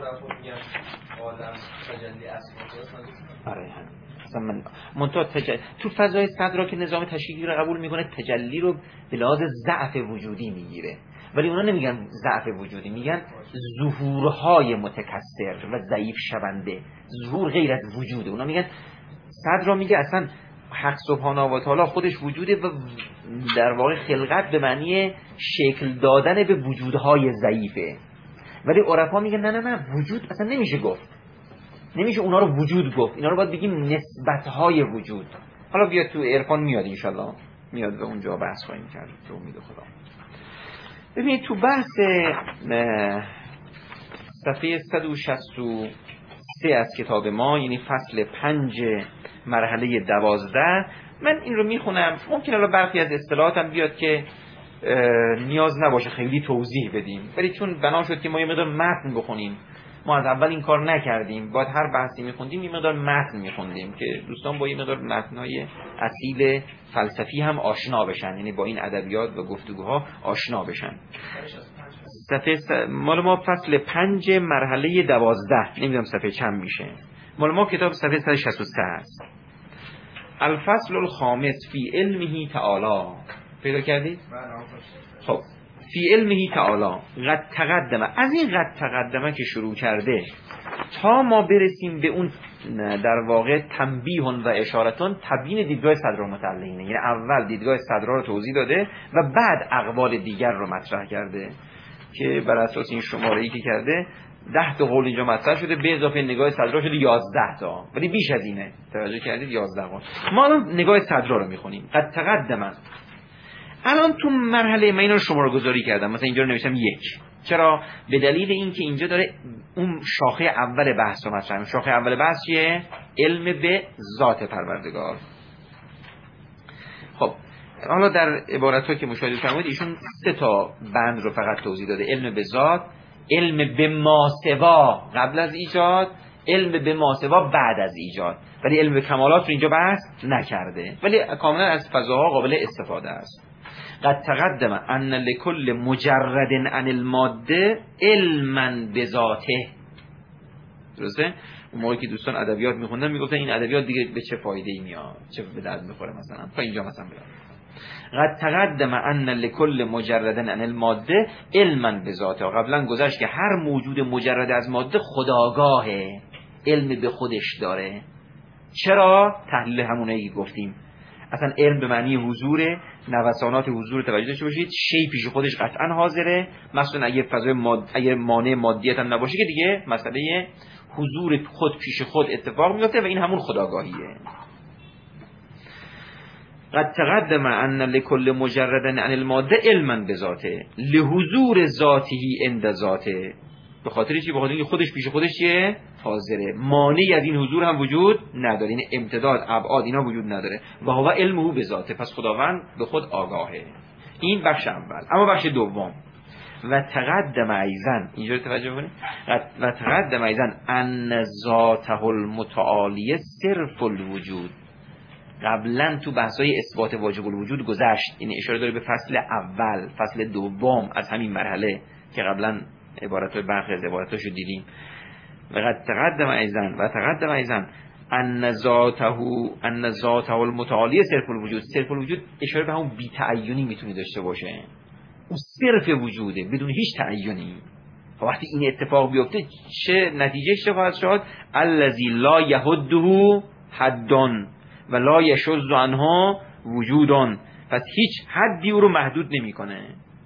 آره اصلا من تو فضای صدر که نظام تشکیلی رو قبول میکنه، تجلی رو به لحاظ ضعف وجودی میگیره، ولی اونا نمیگن ضعف وجودی، میگن ظهورهای متکثر و ضعیف شونده. ظهور غیر از وجوده. اونا میگن صدر رو میگه اصلا حق سبحانه و تعالی خودش وجوده و در واقع خلقت به معنی شکل دادن به وجودهای ضعیفه، ولی عرفا میگن نه وجود اصلا نمیشه گفت، نمیشه اونا رو وجود گفت، اینا رو باید بگیم نسبتهای وجود. حالا بیاد تو عرفان میاد انشالله، میاد به اونجا بحث خواهیم کرد به امید خدا. ببینید تو بحث صفحه 163 از کتاب ما، یعنی فصل 5 مرحله 12، من این رو میخونم. ممکن الان برخی از اصطلاحاتم بیاد که نیاز نباشه خیلی توضیح بدیم، ولی چون بنا شد که ما یه مقدار متن بخونیم، ما از اول این کار نکردیم، باید هر بحثی میخوندیم یه مقدار متن میخوندیم که دوستان با یه مقدار متن‌های اصیل فلسفی هم آشنا بشن، یعنی با این ادبیات و گفتگوها آشنا بشن. صفحه مال ما فصل 5 مرحله 12، نمیدونم صفحه چند میشه. مال ما کتاب صفحه 163 است. الفصل الخامس فی علمه تعالی. پیدا کردید؟ خب فی علمه تعالی قد تقدمه، از این قد تقدمه که شروع کرده تا ما برسیم به اون در واقع تنبیه و اشارتون، تبیین دیدگاه صدر متعلقینه، یعنی اول دیدگاه صدر رو توضیح داده و بعد اقوال دیگر رو مطرح کرده که بر اساس این شماره‌ای که کرده 10 تا قول اینجا مطرح شده، به اضافه نگاه صدر شده 11 تا، ولی بیش از اینه. توجه کردید؟ 11 قول. ما الان نگاه صدر رو میخونیم. قد تقدمه. الان تو مرحله من اینا رو شماره گذاری کردم، مثلا اینجا رو نوشتم 1. چرا؟ به دلیل اینکه اینجا داره اون شاخه اول بحث رو مطرح می‌کنه. شاخه اول بحث چیه؟ علم به ذات پروردگار. خب حالا در عبارت‌ها که مشاهده فرمودید ایشون 3 تا بند رو فقط توضیح داده: علم به ذات، علم به ماسوا قبل از ایجاد، علم به ماسوا بعد از ایجاد، ولی علم به کمالات رو اینجا بحث نکرده، ولی کاملا از فضاها قابل استفاده است. قد تقدم ان لكل مجرد عن الماده علما بذاته. درسته؟ اون موقعی که دوستان ادبیات میخوندن میگفتن این ادبیات دیگه به چه فایده‌ای میاد، چه به درد میخوره مثلا. تا اینجا مثلا بگم قد تقدم ان لكل مجرد عن الماده علما بذاته. قبلا گذشت که هر موجود مجرد از ماده خودآگاهه، علم به خودش داره. چرا؟ تحلیل همونایی که گفتیم. اصلا علم به معنی حضور، نوسانات حضور توجه داشته باشید. شی پیش خودش قطعا حاضره، مثلا اگه فضای اگه مانع مادیت هم نباشه که دیگه مسئله حضور خود پیش خود اتفاق میفته و این همون خودآگاهیه. قد تقدم ان لكل مجرد عن الماده علما بذاته لحضور ذاته عند ذاته. به خاطر چی؟ به خاطر اینکه خودش پیش خودش چیه؟ حاضره. مانعی از این حضور هم وجود نداره، این امتداد، ابعاد اینا وجود نداره. و هو علمه به ذاته، پس خداوند به خود آگاهه. این بخش اول. اما بخش دوم و تقدم ایضا، اینجا توجه کنید، و تقدم ایضا ان ذاته المتعالیه صرف الوجود. قبلا تو بحث‌های اثبات واجب الوجود گذشت. این اشاره داره به فصل اول، فصل دوم از همین مرحله که قبلا برخی از عباراتاشو دیدیم. و تقدم ایضا ان ذاته المتعالی صرف الوجود. صرف الوجود اشاره به همون بی تعینی میتونه داشته باشه، اون صرف وجوده بدون هیچ تعینی. وقتی این اتفاق بیفته چه نتیجهش چه خواهد شد؟ الذی لا یحده حد و لا یشذ عنه وجود. پس هیچ حدی او رو محدود نمیکنه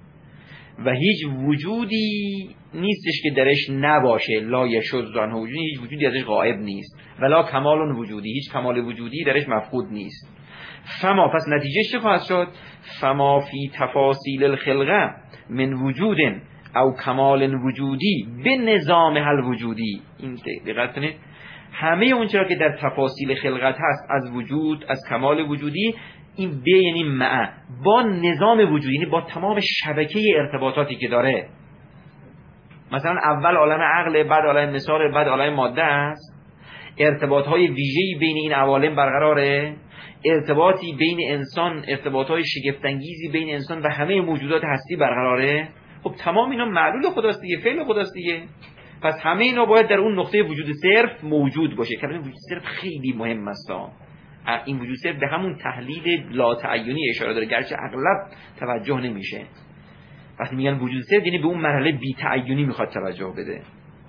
و هیچ وجودی نیستش که درش نباشه. لا یشذ عنه وجود، هیچ وجودی ازش غائب نیست. ولا کمال وجودی، هیچ کمال وجودی درش مفقود نیست. فما، پس نتیجهش چه خواهد شد؟ فما فی تفاصیل الخلقه من وجود او کمال وجودی به نظام حل وجودی. این دقت کنید، همه اون چرا که در تفاصیل خلقت هست از وجود، از کمال وجودی، این به یعنی مع، با نظام وجودی، یعنی با تمام شبکه ارتباطاتی که داره. مثلا اول عالم عقل، بعد عالم مثال، بعد عالم ماده است. ارتباطهای ویژه‌ای بین این عوالم برقراره، ارتباطی بین انسان، ارتباطهای شگفت‌انگیزی بین انسان و همه موجودات هستی برقراره. خب تمام اینا معلول خداست دیگه، فعل خداست دیگه. پس همه اینا باید در اون نقطه وجود صرف موجود باشه. کلمه وجود صرف خیلی مهم است. این وجود صرف به همون تحلیل لا تعینی اشاره داره، گرچه اغلب توجه نمیشه. وقتی میگن وجود صرف یعنی به اون مرحله بی تعینی میخواد توجه بده.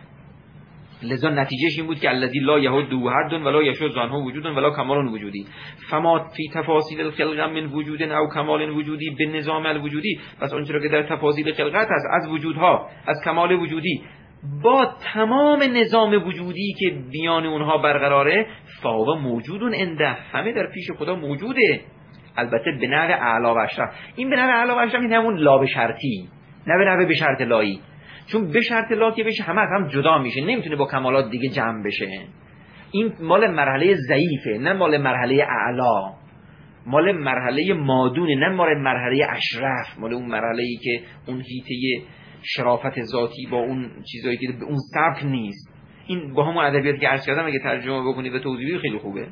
لذا نتیجهش این بود که الذی لا یحده حد ولا یشذ عنه وجود ولا کمال وجودی. فما فی تفاصیل الخلق من وجود او کمال وجودی به نظام الوجودی. پس اون چرا که در تفاصیل خلقت هست، از وجودها، از کمال وجودی، با تمام نظام وجودی که بیان اونها برقراره، فهو موجودون عنده، همه در پیش خدا موجوده. البته به نحو اعلی و اشرف. این به نحو اعلی و اشرف این همون لا به شرطی، نه به نحو به شرط لایی. چون به شرط لا که بشه همه از هم جدا میشه، نمیتونه با کمالات دیگه جمع بشه. این مال مرحله ضعیفه، نه مال مرحله اعلا، مال مرحله مادونه، نه مال مرحله اشرف، مال اون مرحله‌ای که اون هیته شرافت ذاتی با اون چیزایی که به اون سبک نیست. این با همون ادبیاتی که عرض کردم اگه ترجمه بکنی و توضیح بدی خیلی خوبه.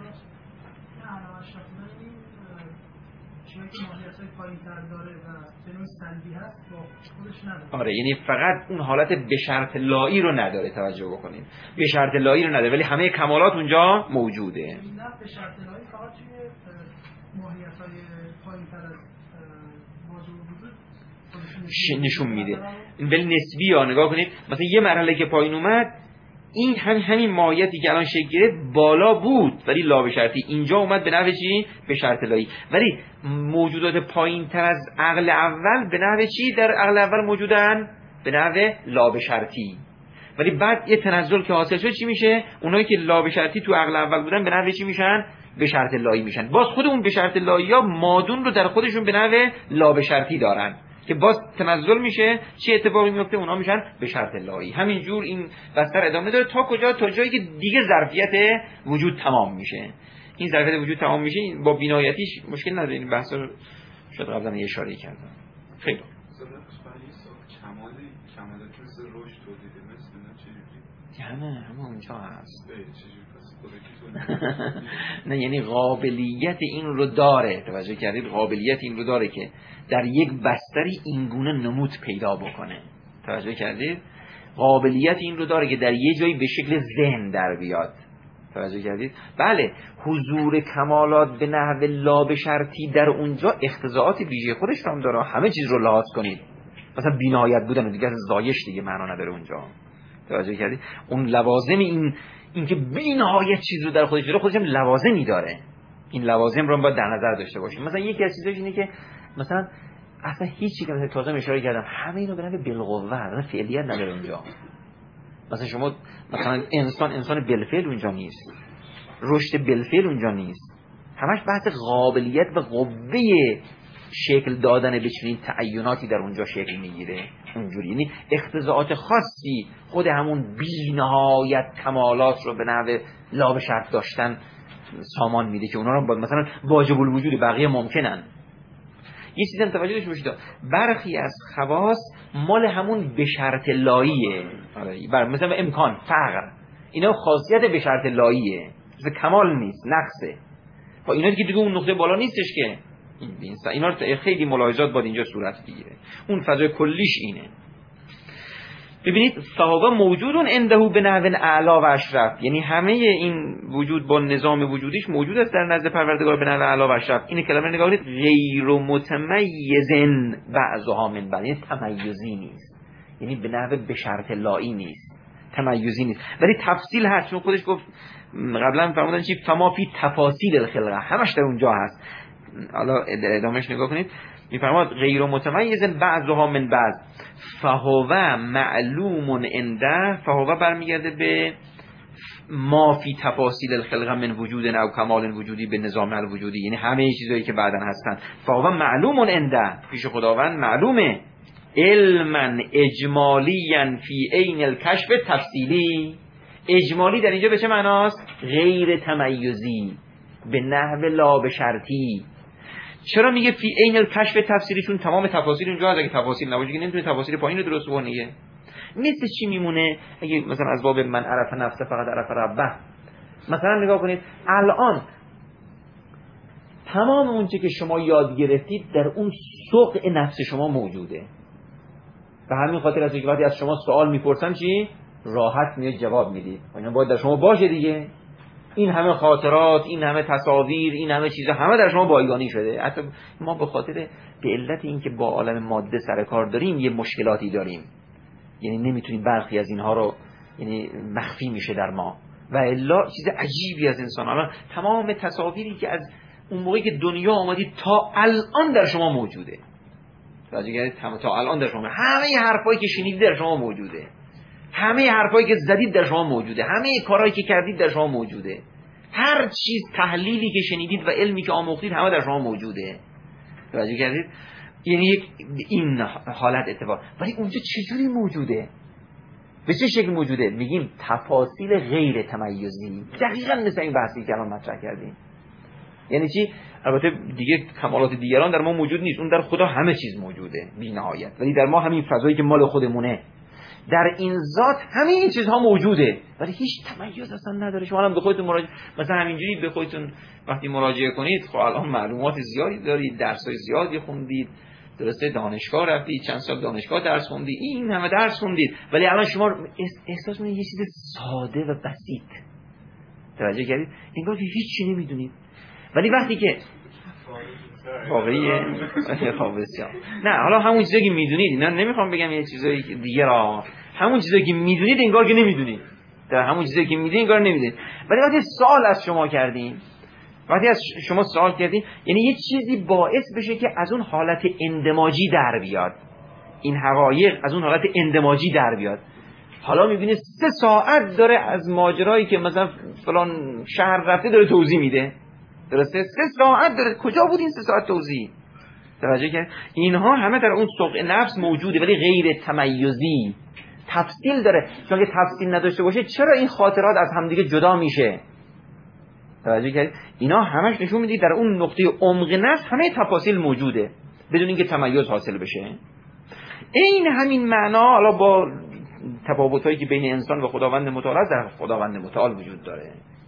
آره، یعنی فقط اون حالت به شرط لایی رو نداره، توجه بکنید. به شرط لایی رو نداره ولی همه کمالات اونجا موجوده. این نه به شرط لایی فقط توی ماهیت‌های پایین‌تر از واجب وجود نشون میده. ولی نسبی ها نگاه کنید، مثلا یه مرحله که پایین اومد، این همین ماهیتی که الان شکل گرفت بالا بود ولی لا به شرطی، اینجا اومد به نحو چی؟ به شرط لایی. ولی موجودات پایین تر از عقل اول به نحو چی در عقل اول موجودن؟ به نحو لا به شرطی. ولی بعد یه تنزل که حاصل شد چی میشه؟ اونایی که لا به شرطی تو عقل اول بودن به نحو چی میشن؟ به شرط لایی میشن. باز خود اون به شرط لایی ها مادون رو در خودشون به نحو لا به شرطی دارن که باز تنزل میشه، چه اتفاقی میفته؟ اونا میشن به شرط لایی. همینجور این بستر ادامه داره تا کجا؟ تا جایی که دیگه ظرفیت وجود تمام میشه. این ظرفیت وجود تمام میشه، با بینایتیش مشکل نداره. این بحث رو شاید قبلا یه اشاره کردم. خیلی همه اونجا هست. نه یعنی قابلیت این رو داره، توجه کردید؟ قابلیت این رو داره که در یک بستری اینگونه نمود پیدا بکنه. توجه کردید؟ قابلیت این رو داره که در یه جایی به شکل ذهن در بیاد. توجه کردید؟ بله، حضور کمالات به نحو لا به شرطی در اونجا اختزاعات ویژه خودش هم داره. همه چیز رو لحاظ کنید. مثلا بینایت بودن دیگه از زایش دیگه معنا نداره اونجا. توجه کردید؟ اون لوازم این که بی‌نهایت چیز رو در خودش داره، خودش هم لوازمی داره. این لوازم رو باید در نظر داشته باشیم. مثلا یکی از چیزاش اینه که مثلا اصلا هیچی که تازه اشاره کردم، همه اینو به نحو بالقوه، نه فعلیت نداره اونجا. مثلا شما مثلا انسان بالفعل اونجا نیست، رشد بالفعل اونجا نیست، همش بحث قابلیت و قوه شکل دادن به چنین تعیناتی در اونجا شکل میگیره. اونجوری یعنی اختزاعات خاصی خود همون بی‌نهایت کمالات رو به نحو لا به شرط داشتن سامان میده که اونا رو مثلا واجب الوجود، بقیه ممکنن. یه چیزی هم توجه داشته باشید، برخی از خواص مال همون به شرط لاییه. مثلا امکان، فقر، اینا خاصیت به شرط لاییه، مثلا کمال نیست، نقصه. با اینا که دیگه اون نقطه بالا نیستش که اینا خیلی ملاحظات باید اینجا صورت بگیره. اون فضای کلیش اینه. ببینید فهو موجود عنده به نحو اعلی و اشرف، یعنی همه این وجود با نظام وجودیش موجود است در نزد پروردگار به نحو اعلی و اشرف. این کلمه نگاه کنید، غیر متمیزن بعضها من بعض، یعنی تمیزی نیست، یعنی به نحو به شرط لایی نیست، تمیزی نیست، ولی تفصیل هست. چون خودش گفت قبلا فرمودن چی فما فی تفاصیل الخلقه، همش در اونجا هست. حالا ادامهش نگاه کنید، میفرماد غیر متمیز بعضها من بعض فهو معلوم عنده. فهو برمیگرده به ما فی تفاصیل الخلقه من وجود او کمال وجودی به نظام الوجودی، یعنی همه چیزایی که بعدن هستن. فهو معلوم عنده، پیش خداوند معلومه. علما اجمالیا فی عین الکشف تفصیلی، اجمالی در اینجا به چه معناست؟ غیر تمیزی، به نحو لا به شرطی. چرا میگه فی عین الکشف تفصیلی؟ چون تمام تفاصیل اونجا هست. اگه تفاصیل نباشه که نمیتونه تفاصیل پایین رو درست بکنه. مثل چی میمونه؟ اگه مثلا از باب من عرف نفسه فقط عرف ربه، مثلا نگاه کنید الان تمام اون چه که شما یاد گرفتید در اون سوق نفس شما موجوده. به همین خاطر است که وقتی از شما سوال میپرسن چی؟ راحت میاد جواب میدید. اینا باید در شما باشه دیگه. این همه خاطرات، این همه تصاویر، این همه چیزا همه در شما بایگانی شده. حتی ما به خاطر به علت اینکه با عالم ماده سر کار داریم یه مشکلاتی داریم، یعنی نمیتونیم برخی از اینها رو، یعنی مخفی میشه در ما. و الا چیز عجیبی از انسان، الان تمام تصاویری که از اون موقعی که دنیا آمدید تا الان در شما موجوده. تا الان در شما همه حرفایی که شنیدید در شما موجوده، همه حرفایی که زدید در شما موجوده، همه کارهایی که کردید در شما موجوده، هر چیز تحلیلی که شنیدید و علمی که آموختید همه در شما موجوده. توجه کردید؟ یعنی این حالت اتفاق. ولی اونجا چجوری موجوده؟ به چه شکل موجوده؟ میگیم تفاصیل غیر تمیزی. دقیقاً مثل این بحثی که الان مطرح کردیم. یعنی چی؟ البته دیگه کمالات دیگران در ما موجود نیست، اون در خدا همه چیز موجوده بی نهایت، ولی در ما همین فضایی که مال خودمونه، در این ذات همه این چیزها موجوده ولی هیچ تمیز اصلا نداره. شما هم به خودتون مراجعه، مثلا همینجوری به خودتون وقتی مراجعه کنید، خب الان معلومات زیادی دارید، درسای زیادی خوندید، درسته دانشگاه رفتید، چند سال دانشگاه درس خوندید، این همه درس خوندید، ولی الان شما احساس می‌کنید یه چیز ساده و بسیط. توجه کردید؟ انگار که هیچ چیزی نمی‌دونید. ولی وقتی که واقعیه نه، حالا همون چیزایی که میدونید، اینا نمیخوام بگم یه چیزایی دیگه را، همون چیزایی که میدونید انگار که نمیدونید، در همون چیزایی که میدونید انگار نمیدونید. ولی وقتی سوال از شما کردین، وقتی از شما سوال کردین، یعنی یه چیزی باعث بشه که از اون حالت اندماجی در بیاد، این حقایق از اون حالت اندماجی در بیاد. حالا میبینید 3 ساعت داره از ماجرایی که مثلا فلان شهر رفته داره توضیح میده، درسته؟ 3 ساعت داره. کجا بود این 3 ساعت توضیح؟ توجه کرد؟ اینها همه در اون سوق نفس موجوده ولی غیر تمیزی، تفصیل داره. چون که تفصیل نداشته باشه چرا این خاطرات از همدیگه جدا میشه؟ توجه کرد؟ اینا همش نشون میده در اون نقطه عمق نفس همه تفاصیل موجوده بدون اینکه تمیز حاصل بشه. این همین معنا حالا با تفاوتایی که بین انسان و خداوند متعال در خداوند متعال وجود داره.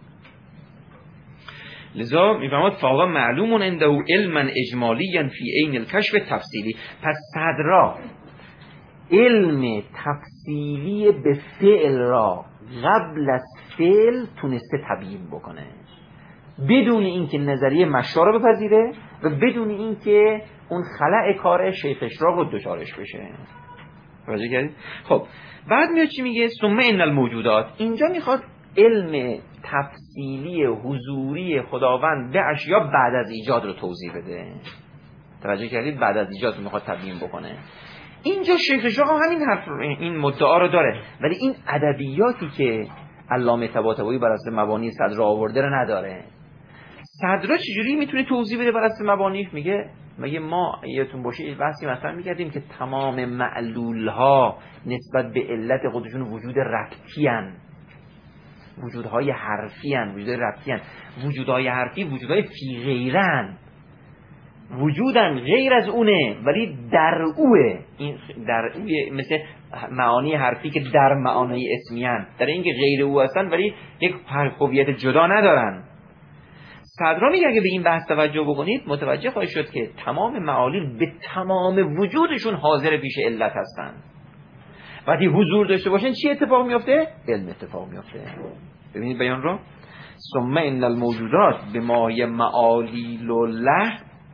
لذا میفرماد فاقا معلومون عنده علما اجمالیا فی عین الکشف تفصیلی. پس صدرا علم تفصیلی به فعل را قبل از فعل تونسته تبیین بکنه بدون اینکه نظریه مشا رو بپذیره و بدون اینکه اون خلأ کار شیخ اشراق رو دچارش بشه. توجه کردید؟ خب بعد میاد چی میگه؟ ثم ان الموجودات. اینجا میخواد علم تفصیلی حضوری خداوند به اشیا بعد از ایجاد رو توضیح بده. توجه کردید؟ بعد از ایجاد میخواد تبیین بکنه. اینجا شیخ اشراق این مدعا رو داره، ولی این ادبیاتی که علامه طباطبایی بر اساس مبانی صدر آورده رو نداره. صدر چجوری میتونه توضیح بده بر اساس مبانی؟ میگه ما یادتون باشه بحثی مثلا میکردیم که تمام معلول ها نسبت به علت خودشون وجود ربطی ان، وجودهای حرفی ان، وجودهای ربطی ان. وجودهای حرفی وجودهای فی غیرن، وجودن غیر از اونه ولی در اوه. این در اوه مثل معانی حرفی که در معانی اسمی ان، در اینکه غیر او هستن ولی یک هویت جدا ندارن. صدرا میگه اگه به این بحث توجه بکنید متوجه خواهید شد که تمام معالیل به تمام وجودشون حاضر پیش علت هستن. وقتی حضور داشته باشن چی اتفاق میفته؟ علم اتفاق میفته. ببینید بیان رو، ثم ان الموجودات بما معالیل له،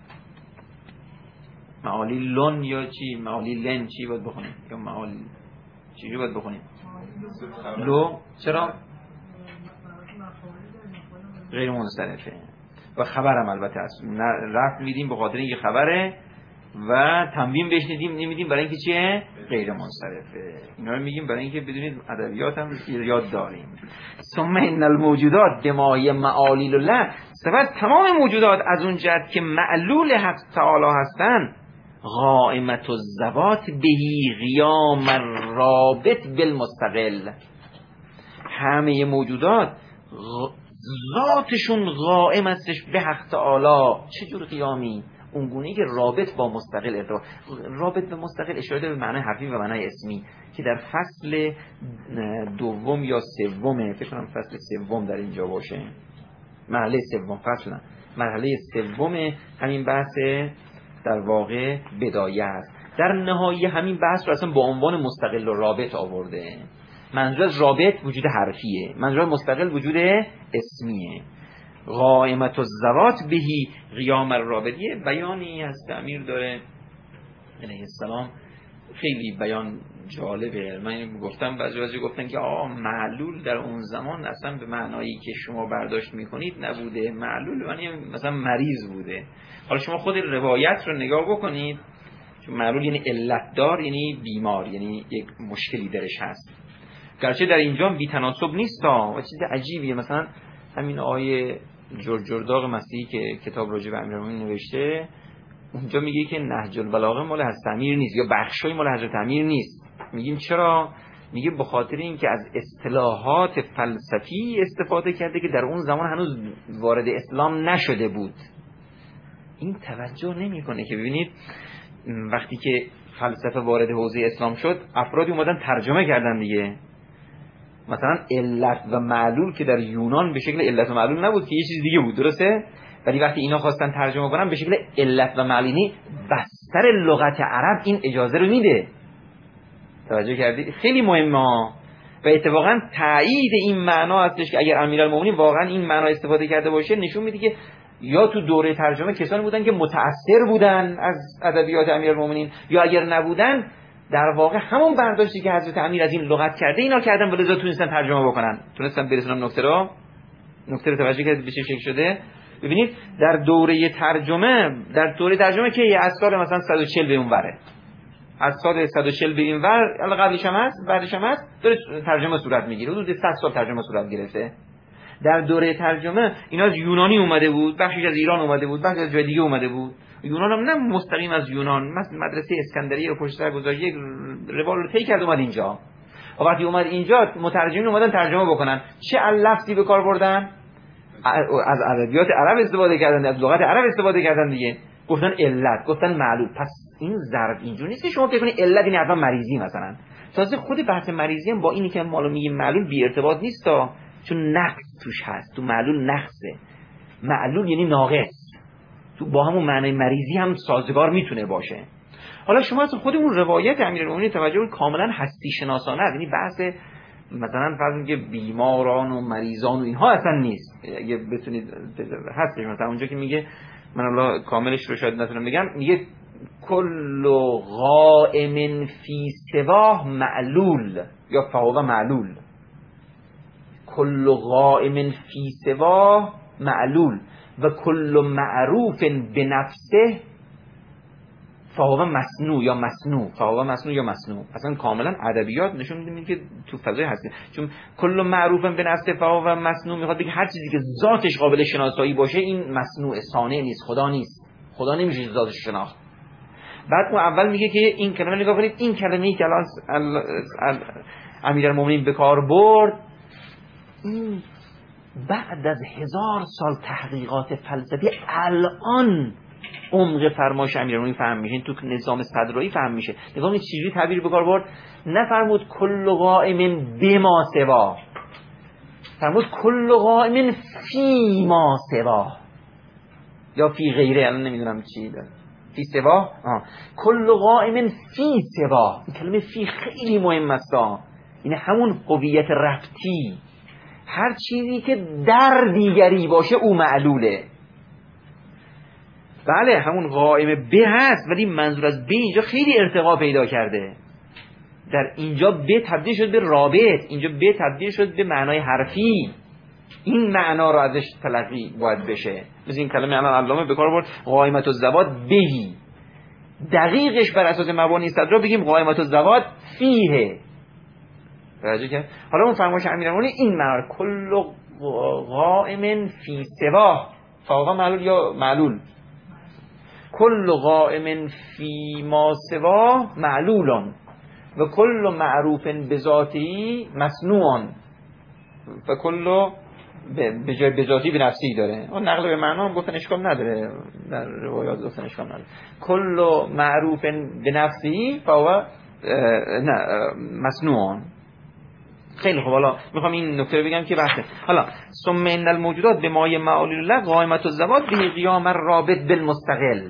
معالیلون یا چی، معالیلن چی باید بخونیم یا معالیل چی باید بخونیم؟ لو چرا؟ غیر منصرفه و خبرم البته هست، رفت میدیم به خاطر اینکه خبره و تنوین بهش نمیدیم برای اینکه چیه؟ غیر منصرفه. اینا رو میگیم برای اینکه بدونید ادبیات هم یاد داریم. ثم ان الموجودات بما معالیل له، سبب تمام موجودات از اون جهت که معلول حق تعالی هستن، قائمت الذوات بهی قیام الرابط بالمستقل. همه موجودات ذاتشون قائم استش به حق تعالی. چجور قیامی؟ اونگونه‌ای که رابط با مستقل ارتباط. رابط به مستقل اشاره به معنای حرفی و معنای اسمی که در فصل دوم یا سوم، فکر کنم فصل سوم در اینجا باشه، مرحله سوم، فصل نه، مرحله سوم همین بحث در واقع بدایه است. در نهایی همین بحث رو اصلا با عنوان مستقل و رابط آورده. منظور از رابط وجود حرفیه، منظور مستقل وجود اسمیه. قائمت الذوات بهی قیام الرابطیه. بیانی از امیر داره علیه السلام، خیلی بیان جالبه. من گفتم بعضی گفتن که معلول در اون زمان اصلا به معنایی که شما برداشت میکنید نبوده، معلول یعنی مثلا مریض بوده. حالا شما خود روایت رو نگاه بکنید، چون معلول یعنی علت دار، یعنی بیمار، یعنی یک مشکلی درش هست. گرچه در اینجا بی تناسب نیست و چیز عجیبیه. مثلا همین آیه جرداغ مسیحی که کتاب راجع به امیرالمومنین نوشته، اونجا میگه که نهج البلاغه مال حضرت امیر نیست یا بخشای مال حضرت امیر نیست. میگیم چرا؟ میگه به خاطر اینکه از اصطلاحات فلسفی استفاده کرده که در اون زمان هنوز وارد اسلام نشده بود. این توجه نمیکنه که ببینید وقتی که فلسفه وارد حوزه اسلام شد، افرادی اومدن ترجمه کردن دیگه. مثلا علت و معلول که در یونان به شکل علت و معلول نبود که یه چیز دیگه بود، درسته؟ ولی وقتی اینا خواستن ترجمه کنن به شکل علت و معلولی، بستر لغت عرب این اجازه رو میده. توجه کردید؟ خیلی مهمه و اتفاقا تایید این معنا هستش که اگر امیرالمومنین واقعا این معنا استفاده کرده باشه، نشون میده که یا تو دوره ترجمه کسانی بودن که متأثر بودن از ادبیات امیرالمومنین، یا اگر نبودن در واقع همون برداشتی که حضرت امیر از این لغت کرده اینا کردن، ولذا تونستن ترجمه بکنن، تونستن برسونن نکته رو توجه کردید به چه شکل شده. ببینید در دوره ترجمه که از سال مثلا 140 به اون وره، از سال 140 به این ور، قبلش هم هست بعدش هم هست، داره ترجمه صورت میگیره. حدود 100 سال ترجمه صورت گرفته. در دوره ترجمه اینا از یونانی اومده بود، بخشش از ایران اومده بود، بخشش از جای دیگه اومده بود. یونان هم نه مستقیم از یونان، مثلا مدرسه اسکندریه رو پشت سر گذاشت، یک روال رو طی کرد اومد اینجا. و وقتی اومد اینجا مترجمین اومدن ترجمه بکنن، چه لفظی به کار بردن؟ از ادبیات عرب استفاده کردن، از لغت عرب استفاده کردن دیگه. گفتن علت، گفتن معلول. پس این ضرب اینجوری نیست که شما فکر کنید علت این حتما مریضی مثلا. تازه خود بحث مریضی هم با اینی که ما میگیم معلول بی ارتباط نیست چون نقص توش هست. تو معلول نقصه. معلول یعنی ناقص. تو با همون معنی مریضی هم سازگار میتونه باشه. حالا شما از خود اون روایت امیرالمومنین توجه کنید، کاملا هستی شناسانه است. یعنی بحث مثلا فرض که بیماران و مریضان و اینها اصلا نیست. اگه بتونید هستش مثلا اونجا که میگه، من الله کاملش رو شاید نتونم بگم، میگه کل قائم فی سواه معلول یا فهو معلول. کل قائم فی سواه معلول و کل معروف بنفسه فهو مصنوع یا مصنوع. فهو مصنوع یا مصنوع اصلا کاملا ادبیات نشون میده که تو فضای هستی، چون کل معروف بنفسه فهو مصنوع میخواد بگه هر چیزی که ذاتش قابل شناسایی باشه این مصنوع، صانع نیست، خدا نیست. خدا نمیشه ذاتش شناخت. بعد اون اول میگه که این کلمه نگاه کنید، این کلمه‌ای که الان امیرالمومنین به کار برد، این بعد از 1000 سال تحقیقات فلسفی الان عمق فرمایش امیرالمومنین فهم میشه، این تو نظام صدرایی فهم میشه. نگاه کنید چجوری تعبیر به کار برد. نفرمود کل قائم بما سوا، فرمود کل قائم فی ما سوا. یا فی غیره، الان نمیدونم چی داره. فی سوا، کل قائم فی سوا. این کلمه فی خیلی مهم است. این همون هویت ربطی، هر چیزی که در دیگری باشه او معلوله. بله همون قائم به هست، ولی منظور از به اینجا خیلی ارتقا پیدا کرده. در اینجا به تبدیل شد به رابط، اینجا به تبدیل شد به معنای حرفی. این معنا رو ازش تلقی باید بشه. مثل این کلمه الان علامه به کار برد قائمت الزوات بهی، دقیقش بر اساس مبانی صدرا بگیم قائمت الزوات فیه. توجه کرد؟ حالا اون فرمایش امیرالمومنین این معنا کل قائم فی سوا، فوق معلول یا معلول، کل قائم فی ما سوا معلولان و کل معروف بذاتی مصنوعان و کل به جای بذاتی به نفسی داره. اون نقل به معنا هم گفتن اشکال نداره، در روایات گفتن اشکال نداره. کل معروف به نفسی فهو مصنوعان. خیلی خوب، حالا میخوام این نکته رو بگم که بحثه. حالا ثم ان الموجودات به مایه معالل الله قائمت الزوات به قیام الرابط بالمستقل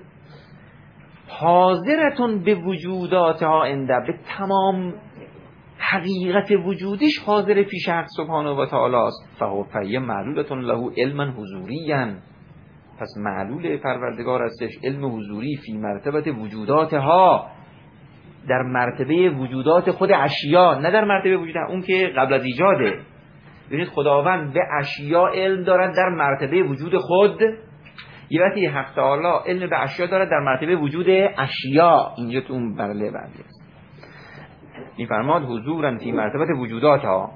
حاضرتون به وجوداتها عنده، به تمام حقیقت وجودش حاضر پیش حق سبحانه و تعالی است. فهی معلولتون له علما حضوریا، پس معلول پروردگار هستش علم حضوری فی مرتبه وجوداتها، در مرتبه وجودات خود اشیا، نه در مرتبه وجود اون که قبل از ایجاده. ببینید خداوند به اشیا علم دارد در مرتبه وجود خود، یه وقتی حق تعالی علم به اشیا دارد در مرتبه وجود اشیا. اینجا تو اون برله بعدی است میفرماد حضورا فی مرتبه وجوداتها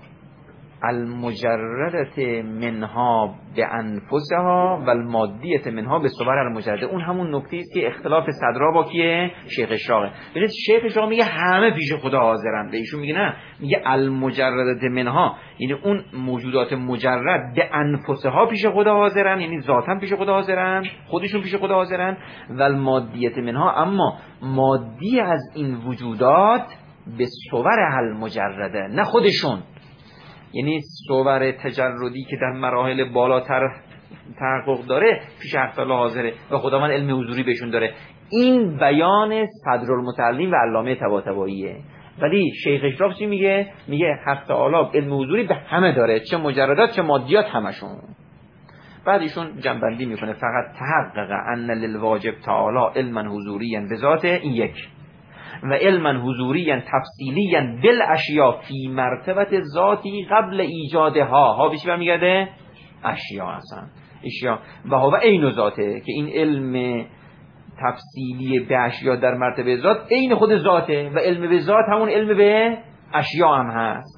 المجردت منها به انفسها و المادیت منها به صور المجرده. اون همون نکته است که اختلاف صدرا با کیه؟ شیخ اشراقه. ببینید شیخ اشراق میگه همه پیش خدا حاضرن، به ایشون میگه نه، میگه المجردت منها، یعنی اون موجودات مجرد به انفسها پیش خدا حاضرن، یعنی ذاتن پیش خدا حاضرن، خودشون پیش خدا حاضرن. و المادیت منها، اما مادی از این وجودات به صور المجرده، نه خودشون، یعنی صور تجردی که در مراحل بالاتر تحقق داره پیش حق تعالی حاضره و خداوند علم حضوری بهشون داره. این بیان صدرالمتعلم و علامه طباطبائیه. ولی شیخ اشراق چی میگه؟ میگه حق تعالی علم حضوری به همه داره، چه مجردات چه مادیات همشون. بعد ایشون جنبندی میکنه فقط تحقق ان للواجب تعالی علما حضوریا به ذات این یک و علما حضوریا تفصیلیا بالاشیاء فی مرتبه ذاتی قبل ایجادها. ها بیش برمیگرده اشیاء هستن، اشیاء و هو عین ذاته، که این علم تفصیلی به اشیاء در مرتبه ذات عین خود ذاته و علم به ذات همون علم به اشیاء هم هست.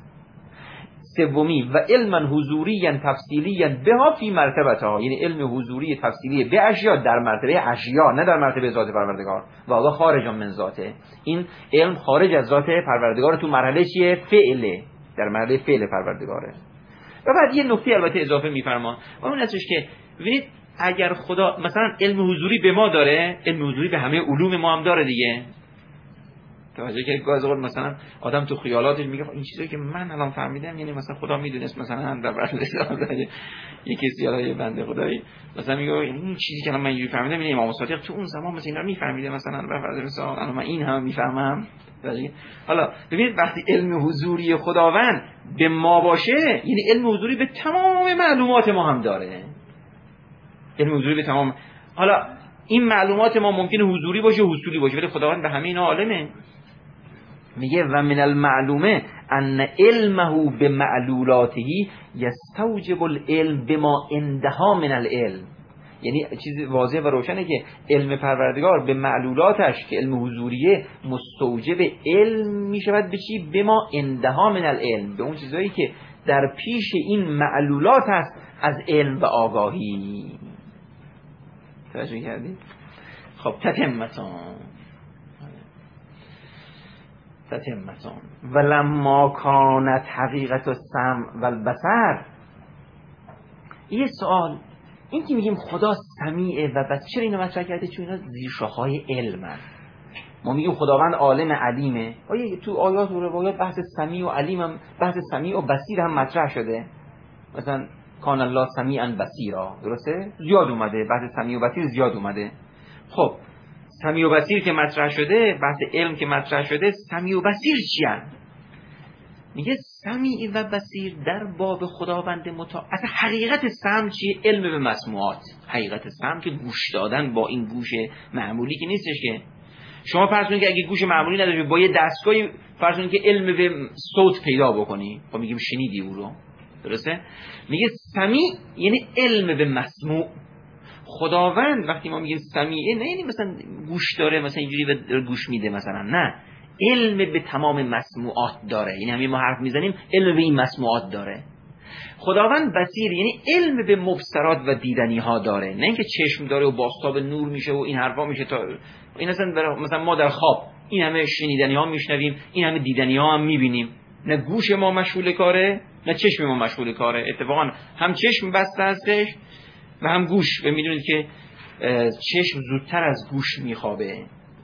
سومی و علما حضوریا تفصیلیا بها فی مرتبتها، یعنی علم حضوری تفصیلی به اشیاء در مرتبه اشیاء، نه در مرتبه ذات پروردگار. و هذا خارج من ذاته، این علم خارج از ذات پروردگار تو مرحله چیه؟ فعله، در مرحله فعل پروردگاره. و بعد یه نکته البته اضافه میفرمان، اون هستش که ببینید اگر خدا مثلا علم حضوری به ما داره، علم حضوری به همه علوم ما هم داره دیگه. توجه که گاز مثلا آدم تو خیالاتش میگه این چیزایی که من الان فهمیدم، یعنی مثلا خدا میدونست مثلا در برای یه کسی یه بنده خدایی مثلا میگه این چیزی که الان من اینجوری فهمیدم، این امام صادق تو اون زمان مثلا اینا میفهمیده، مثلا به مثلا الان من این هم میفهمم. حالا ببینید وقتی علم حضوری خداوند به ما باشه، یعنی علم حضوری به تمام معلومات ما هم داره، علم حضوری به تمام. حالا این معلومات ما ممکنه حضوری باشه و حصولی باشه، ولی خداوند به همه اینا عالمه. میگه و من المعلومه ان علمه بمعلولاته یستوجب العلم بما عندها من العلم. یعنی چیز واضح و روشنه که علم پروردگار به معلولاتش که علم حضوریه مستوجب علم میشود به چی؟ بما عندها من العلم، به اون چیزایی که در پیش این معلولات هست از علم و آگاهی. توجه کردید؟ خب تتمتون ولما کانت حقیقت السمع والبصر. یه سوال، این که میگیم خدا سمیعه و بس، چرا اینو مطرح کرده؟ چون اینا زیرشاخه‌های علمن. ما میگیم خداوند عالم علیمه، آیا تو آیات و روایات بحث سمیع و علیم هم، بحث سمیع و بصیر هم مطرح شده؟ مثلا کان الله سمیعا بصیرا. درسته؟ زیاد اومده بحث سمیع و بصیر، زیاد اومده. خب سمیع و بصیر که مطرح شده، بحث علم که مطرح شده، سمیع و بصیر چیان؟ میگه سمیع و بصیر در باب خداوند متعال. اصلا حقیقت سمع چیه؟ علم به مسموعات. حقیقت سمع که گوش دادن با این گوش معمولی که نیستش که. شما فرض کنید که اگه گوش معمولی نداشتی با یه دستگاهی فرض کنید که علم به صوت پیدا بکنی، خب میگیم شنیدی او رو. درسته؟ میگه سمیع یعنی علم به مسموع. خداوند وقتی ما میگیم سمیعه، نه یعنی مثلا گوش داره مثلا اینجوری گوش میده مثلا، نه، علم به تمام مسموعات داره. یعنی همین ما حرف میزنیم علم به این مسموعات داره. خداوند بصیر یعنی علم به مبصرات و دیدنی ها داره، نه اینکه چشم داره و بازتاب نور میشه و این حرفا میشه. تا این مثلا ما در خواب این همه شنیدنی ها میشنویم، این همه دیدنی ها هم میبینیم. نه گوش ما مشغول کاره، نه چشم ما مشغول کاره. اتفاقا هم چشم بسته هستش و هم گوش. و میدونید که چشم زودتر از گوش میخوابه.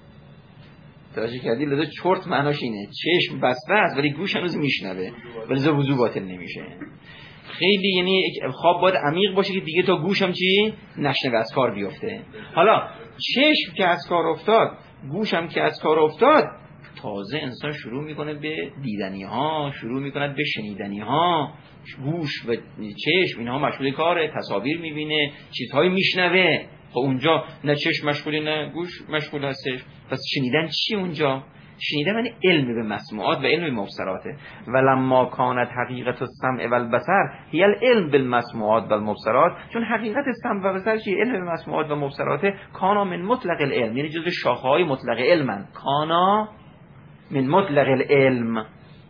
توجه کردی؟ لذا چرت معناش اینه، چشم بسته است ولی گوش هنوز میشنوه، ولی لذا وضو باطل نمیشه. خیلی یعنی خواب باید عمیق باشه که دیگه تا گوش هم چی نشنوه، از کار بیفته. حالا چشم که از کار افتاد، گوش هم که از کار افتاد، تازه انسان شروع میکنه به دیدنی ها، شروع میکنه به شنیدنی ها. گوش و چشم اینها مشغول کاره، تصاویر میبینه، چیزهایی میشنوه. خب اونجا نه چشم مشغوله نه گوش مشغول هستش. پس شنیدن چی اونجا؟ شنیدن یعنی علم به مسموعات و علم به مبصراته. ولما کانت حقیقت السمع و البصر هی العلم بالمسموعات و المبصرات. چون حقیقت سمع و بصر چیه؟ علم به مسموعات و مبصراته. کانا من مطلق العلم، یعنی جزء شاخه‌های مطلق علمن. کانا من مطلق العلم،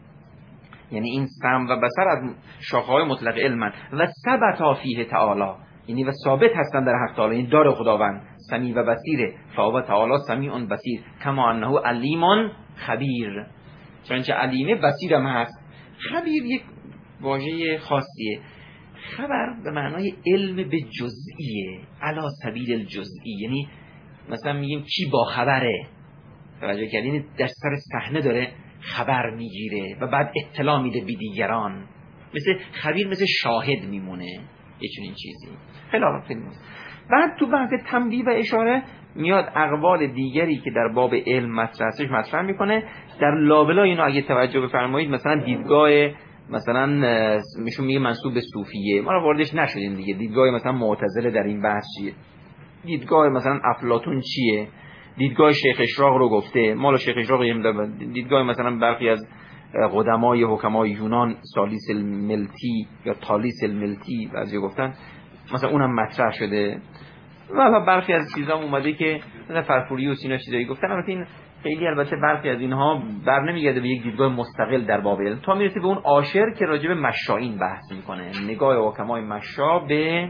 یعنی این سمع و بصر از شاخه‌های مطلق علمن. و ثبتا فیه تعالی، یعنی و ثابت هستن در حق تعالی، این دار خداوند سمیع و بصیره. فهو تعالی سمیع بصیر کما انه علیم خبیر. چنانچه علیمه بصیر هم هست. خبیر یک واژه خاصیه. خبر به معنای علم به جزئیه، علی سبیل الجزئی. یعنی مثلا میگیم کی با خبره، توجه کردین؟ در سر صحنه داره خبر میگیره و بعد اطلاع میده به دیگران. مثل خبیر مثل شاهد میمونه، یه چنین چیزی. خیلی بعد تو بحث تنبیه و اشاره میاد اقوال دیگری که در باب علم مطرح میکنه. در لابلا اینو اگه توجه بفرمایید، مثلا دیدگاه مثلا میشون میگه منسوب به صوفیه، ما رو واردش نشدیم دیگه. دیدگاه مثلا معتزله در این بحث چیه؟ دیدگاه مثلا افلاطون چیه؟ دیدگاه شیخ اشراق رو گفته، مال شیخ اشراق. دیدگاه مثلا برخی از قدمای حکمای یونان، سالیس الملتی یا تالیس الملتی بعضی گفتن، مثلا اونم مطرح شده. و برخی از چیزا اومده که مثلا فرفوریوس اینا چیزایی گفتن. البته این خیلی، البته برخی از اینها بر نمیگرده به یک دیدگاه مستقل در باب علم، تا میرسه به اون عاشر که راجع به مشائین بحث میکنه، نگاه حکمای مشا به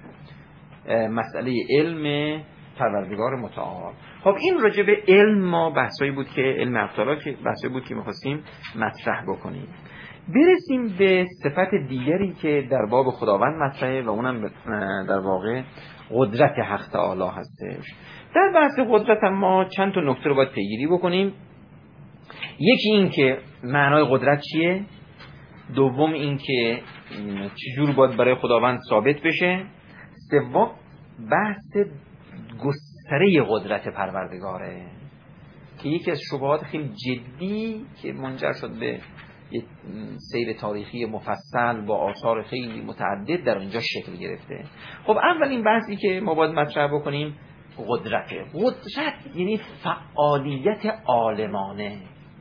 مسئله علم پروردگار متعال. خب این راجع به علم ما بحثایی بود که علم اختلاف که بحثایی بود که می‌خواستیم مطرح بکنیم. برسیم به صفت دیگری که در باب خداوند مطرحه و اونم در واقع قدرت حق تعالی هستش. در بحث قدرت هم ما چند تا نکته رو باید پیگیری بکنیم. یکی این که معنای قدرت چیه، دوم این که چجور باید برای خداوند ثابت بشه، سوم بحث گستره قدرت پروردگاره که یکی از شبهات خیلی جدی که منجر شد به یک سیر تاریخی مفصل با آثار خیلی متعدد در اونجا شکل گرفته. خب اولین بحثی که ما باید مطرح بکنیم قدرته. قدرت یعنی فعالیت عالمانه.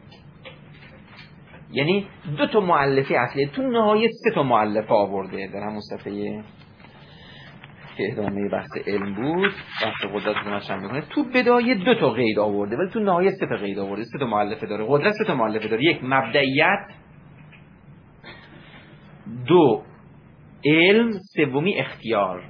یعنی دو تا مؤلفه اصلی، تو نهایت سه تا مؤلفه آورده در همون صفحه که ادامه بحث علم بود، بحث قدرت رو مطرح میکنه. تو بدایه دو تا قید آورده ولی تو نهایت سه تا قید آورده، سه تا مؤلفه داره. قدرت سه تا مؤلفه داره: یک مبدئیت، دو علم، سومی اختیار.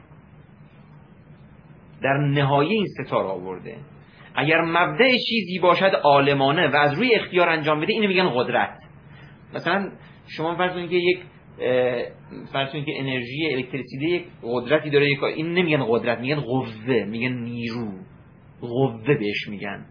در نهایه این سه تا رو آورده. اگر مبدأ چیزی باشد عالمانه و از روی اختیار انجام بده، اینو میگن قدرت. مثلا شما فرض کنید که یک که انرژی الکتریسیته یک قدرتی داره، یک این نمیگن قدرت، میگن قوه، میگن نیرو، قوه بهش میگن.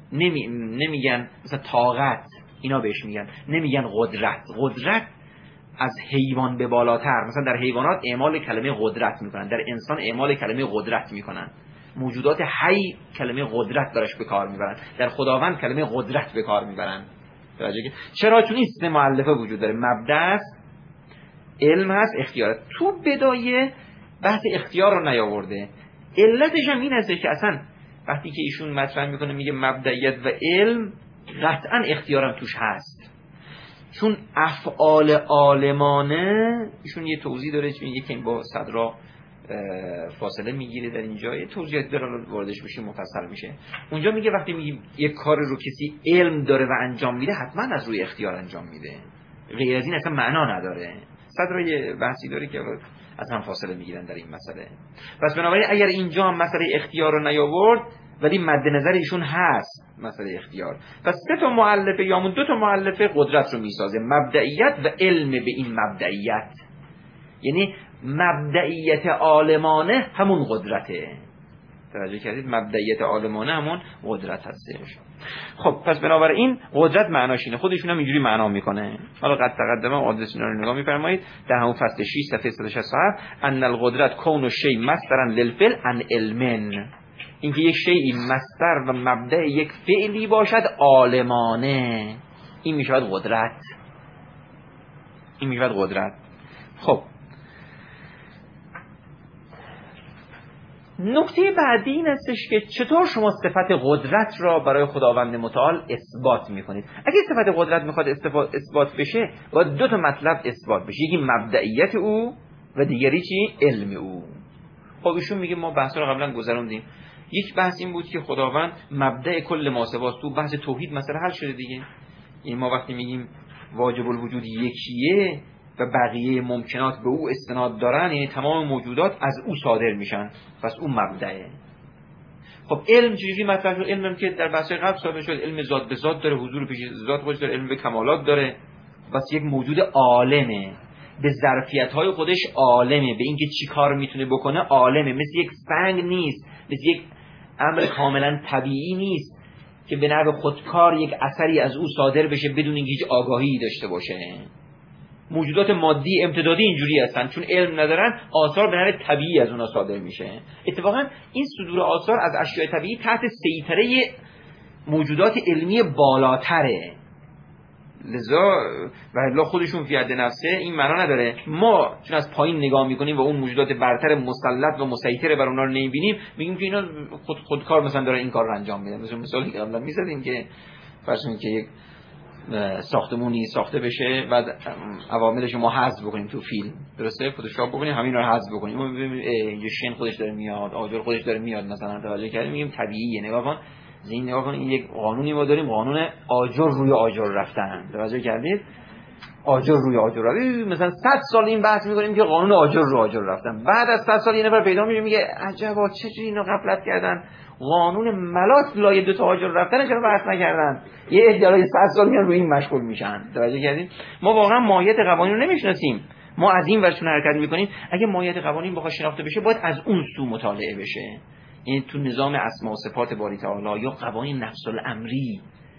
نمیگن مثلا طاقت، اینا بهش میگن، نمیگن قدرت. قدرت از حیوان به بالاتر. مثلا در حیوانات اعمال کلمه قدرت میکنن، در انسان اعمال کلمه قدرت میکنن. موجودات حی کلمه قدرت براش به کار میبرن، در خداوند کلمه قدرت به کار میبرن. چرا؟ چون این سه مؤلفه وجود داره، مبدأ است، علم هست، اختیار. تو بدایه بحث اختیار رو نیاورده. علتش هم این هست که اصلا وقتی که ایشون مطرح میکنه میگه مبدئیت و علم، قطعا اختیارم توش هست. چون افعال عالمانه، ایشون یه توضیح داره که یکی با صدرا فاصله میگیره در اینجا، یه توضیحات داره واردش بشه مفصل میشه. اونجا میگه وقتی میگه یک کار رو کسی علم داره و انجام میده، حتما از روی اختیار انجام میده، غیر از این اصلا معنا نداره. صدرا یه بحثی داره که از هم فاصله میگیرن در این مسئله. پس بنابراین اگر اینجا هم مسئله اختیار رو نیاورد، ولی مد نظر ایشون هست مسئله اختیار. پس سه تا مؤلفه یا دو تا مؤلفه قدرت رو میسازه، مبدئیت و علم به این مبدئیت. یعنی مبدئیت عالمانه همون قدرته. توجه کردید؟ مبدئیت عالمانه همون قدرت هستش. خب پس بنابراین قدرت معناش اینه، خودشون هم اینجوری معنا میکنه. حالا قد تقدمه آدرس اینا رو نگاه میفرمایید در همون فصل 6 صفحه 167 ان القدرت کون الشیء مصدرا للفعل عن علم. اینکه یک شیء مصدر و مبدأ یک فعلی باشد عالمانه، این میشود قدرت. این میشود قدرت. خب نکته بعدی این استش که چطور شما صفت قدرت را برای خداوند متعال اثبات میکنید. اگه صفت قدرت میخواد اثبات بشه، باید دو تا مطلب اثبات بشه، یکی مبدئیت او و دیگری چی؟ علم او. خب ایشون میگه ما بحث رو قبلا گذروندیم. یک بحث این بود که خداوند مبدأ کل ما سواست. تو بحث توحید مسئله حل شده دیگه. یعنی ما وقتی میگیم واجب الوجود یکیه و بقیه ممکنات به او استناد دارن، یعنی تمام موجودات از او صادر میشن، پس اون مبدأه. خب علم چجوری مطرح شد؟ علمم که در بحث قبل صحبت شد، علم ذات به ذات داره، حضور پیش ذات خودش داره، علم به کمالات داره، پس یک موجود عالمه، به ظرفیت‌های خودش عالمه، به اینکه چی کار میتونه بکنه عالمه، مثل یک سنگ نیست، مثل یک امر کاملا طبیعی نیست که به نحو خودکار یک اثری از او صادر بشه بدون اینکه هیچ آگاهی داشته باشه. موجودات مادی امتدادی اینجوری هستن، چون علم ندارن آثار به نحو طبیعی از اونا صادر میشه. اتفاقا این صدور آثار از اشیاء طبیعی تحت سیطره موجودات علمی بالاتره، لذا و الا خودشون فی حد نفسه این معنا نداره. ما چون از پایین نگاه میکنیم و اون موجودات برتر مسلط و مسیطر بر اونها رو نمیبینیم، میگیم که اینا خودکار مثلا داره این کار رو انجام میده. مثلا مثالی که قبلا میزدیم که فرض کنید که یک ساختمونی ساخته بشه و عواملش ما حذف بکنیم تو فیلم، درسته؟ فتوشاپ بکنیم همین رو حذف بکنیم، ما ببینیم یه شین خودش داره میاد، آجر خودش داره میاد، مثلا توجه کردیم میگیم طبیعیه. نگاه کن زین، نگاه کن این یک قانونی ما داریم، قانون آجر روی آجر رفتن. توجه کردید؟ آجر روی آجر رفتن. مثلا 100 سال این بحث می‌کنیم که قانون آجر روی آجر رفتن، بعد از 100 سال یه نفر پیدا میشه میگه عجبا چجوری اینو غفلت کردن، قانون ملاط لای دو تا آجر رفتن چرا بحث نکردن. یه ادعای 100 سال میان روی این مشغول میشن. توجه کردید؟ ما واقعا ماهیت قوانین رو نمیشناسیم. ما از این ورشون حرکت می‌کنیم. اگه ماهیت قوانین بخواد شناخته بشه باید از اون سو مطالعه بشه. این تو نظام اسماء و صفات باری تعالی یا قوانین نفس الامری،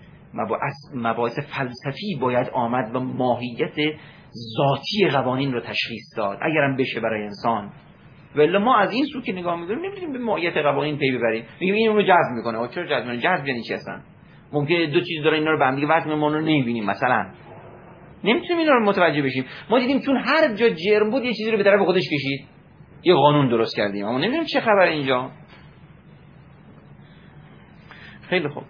مباحث فلسفی باید آمد و ماهیت ذاتی قوانین رو تشخیص داد اگرم بشه برای انسان. ولی ما از این سو که نگاه می‌کنیم نمی‌تونیم به ماهیت قوانین پی ببریم. میگیم این اون رو جذب می‌کنه. چرا جذب می‌کنه؟ جذب یعنی چی اصلا؟ ممکنه دو چیز داره اینا رو به هم دیگه وصل ما رو نمی‌بینیم، مثلا نمی‌تونیم اینا رو متوجه بشیم. ما دیدیم چون هر جا جرم بود یه چیزی رو به طرف خودش کشید، یه قانون درست کردیم، اما نمی‌دونیم چه خبره اینجا. خیلی خوب.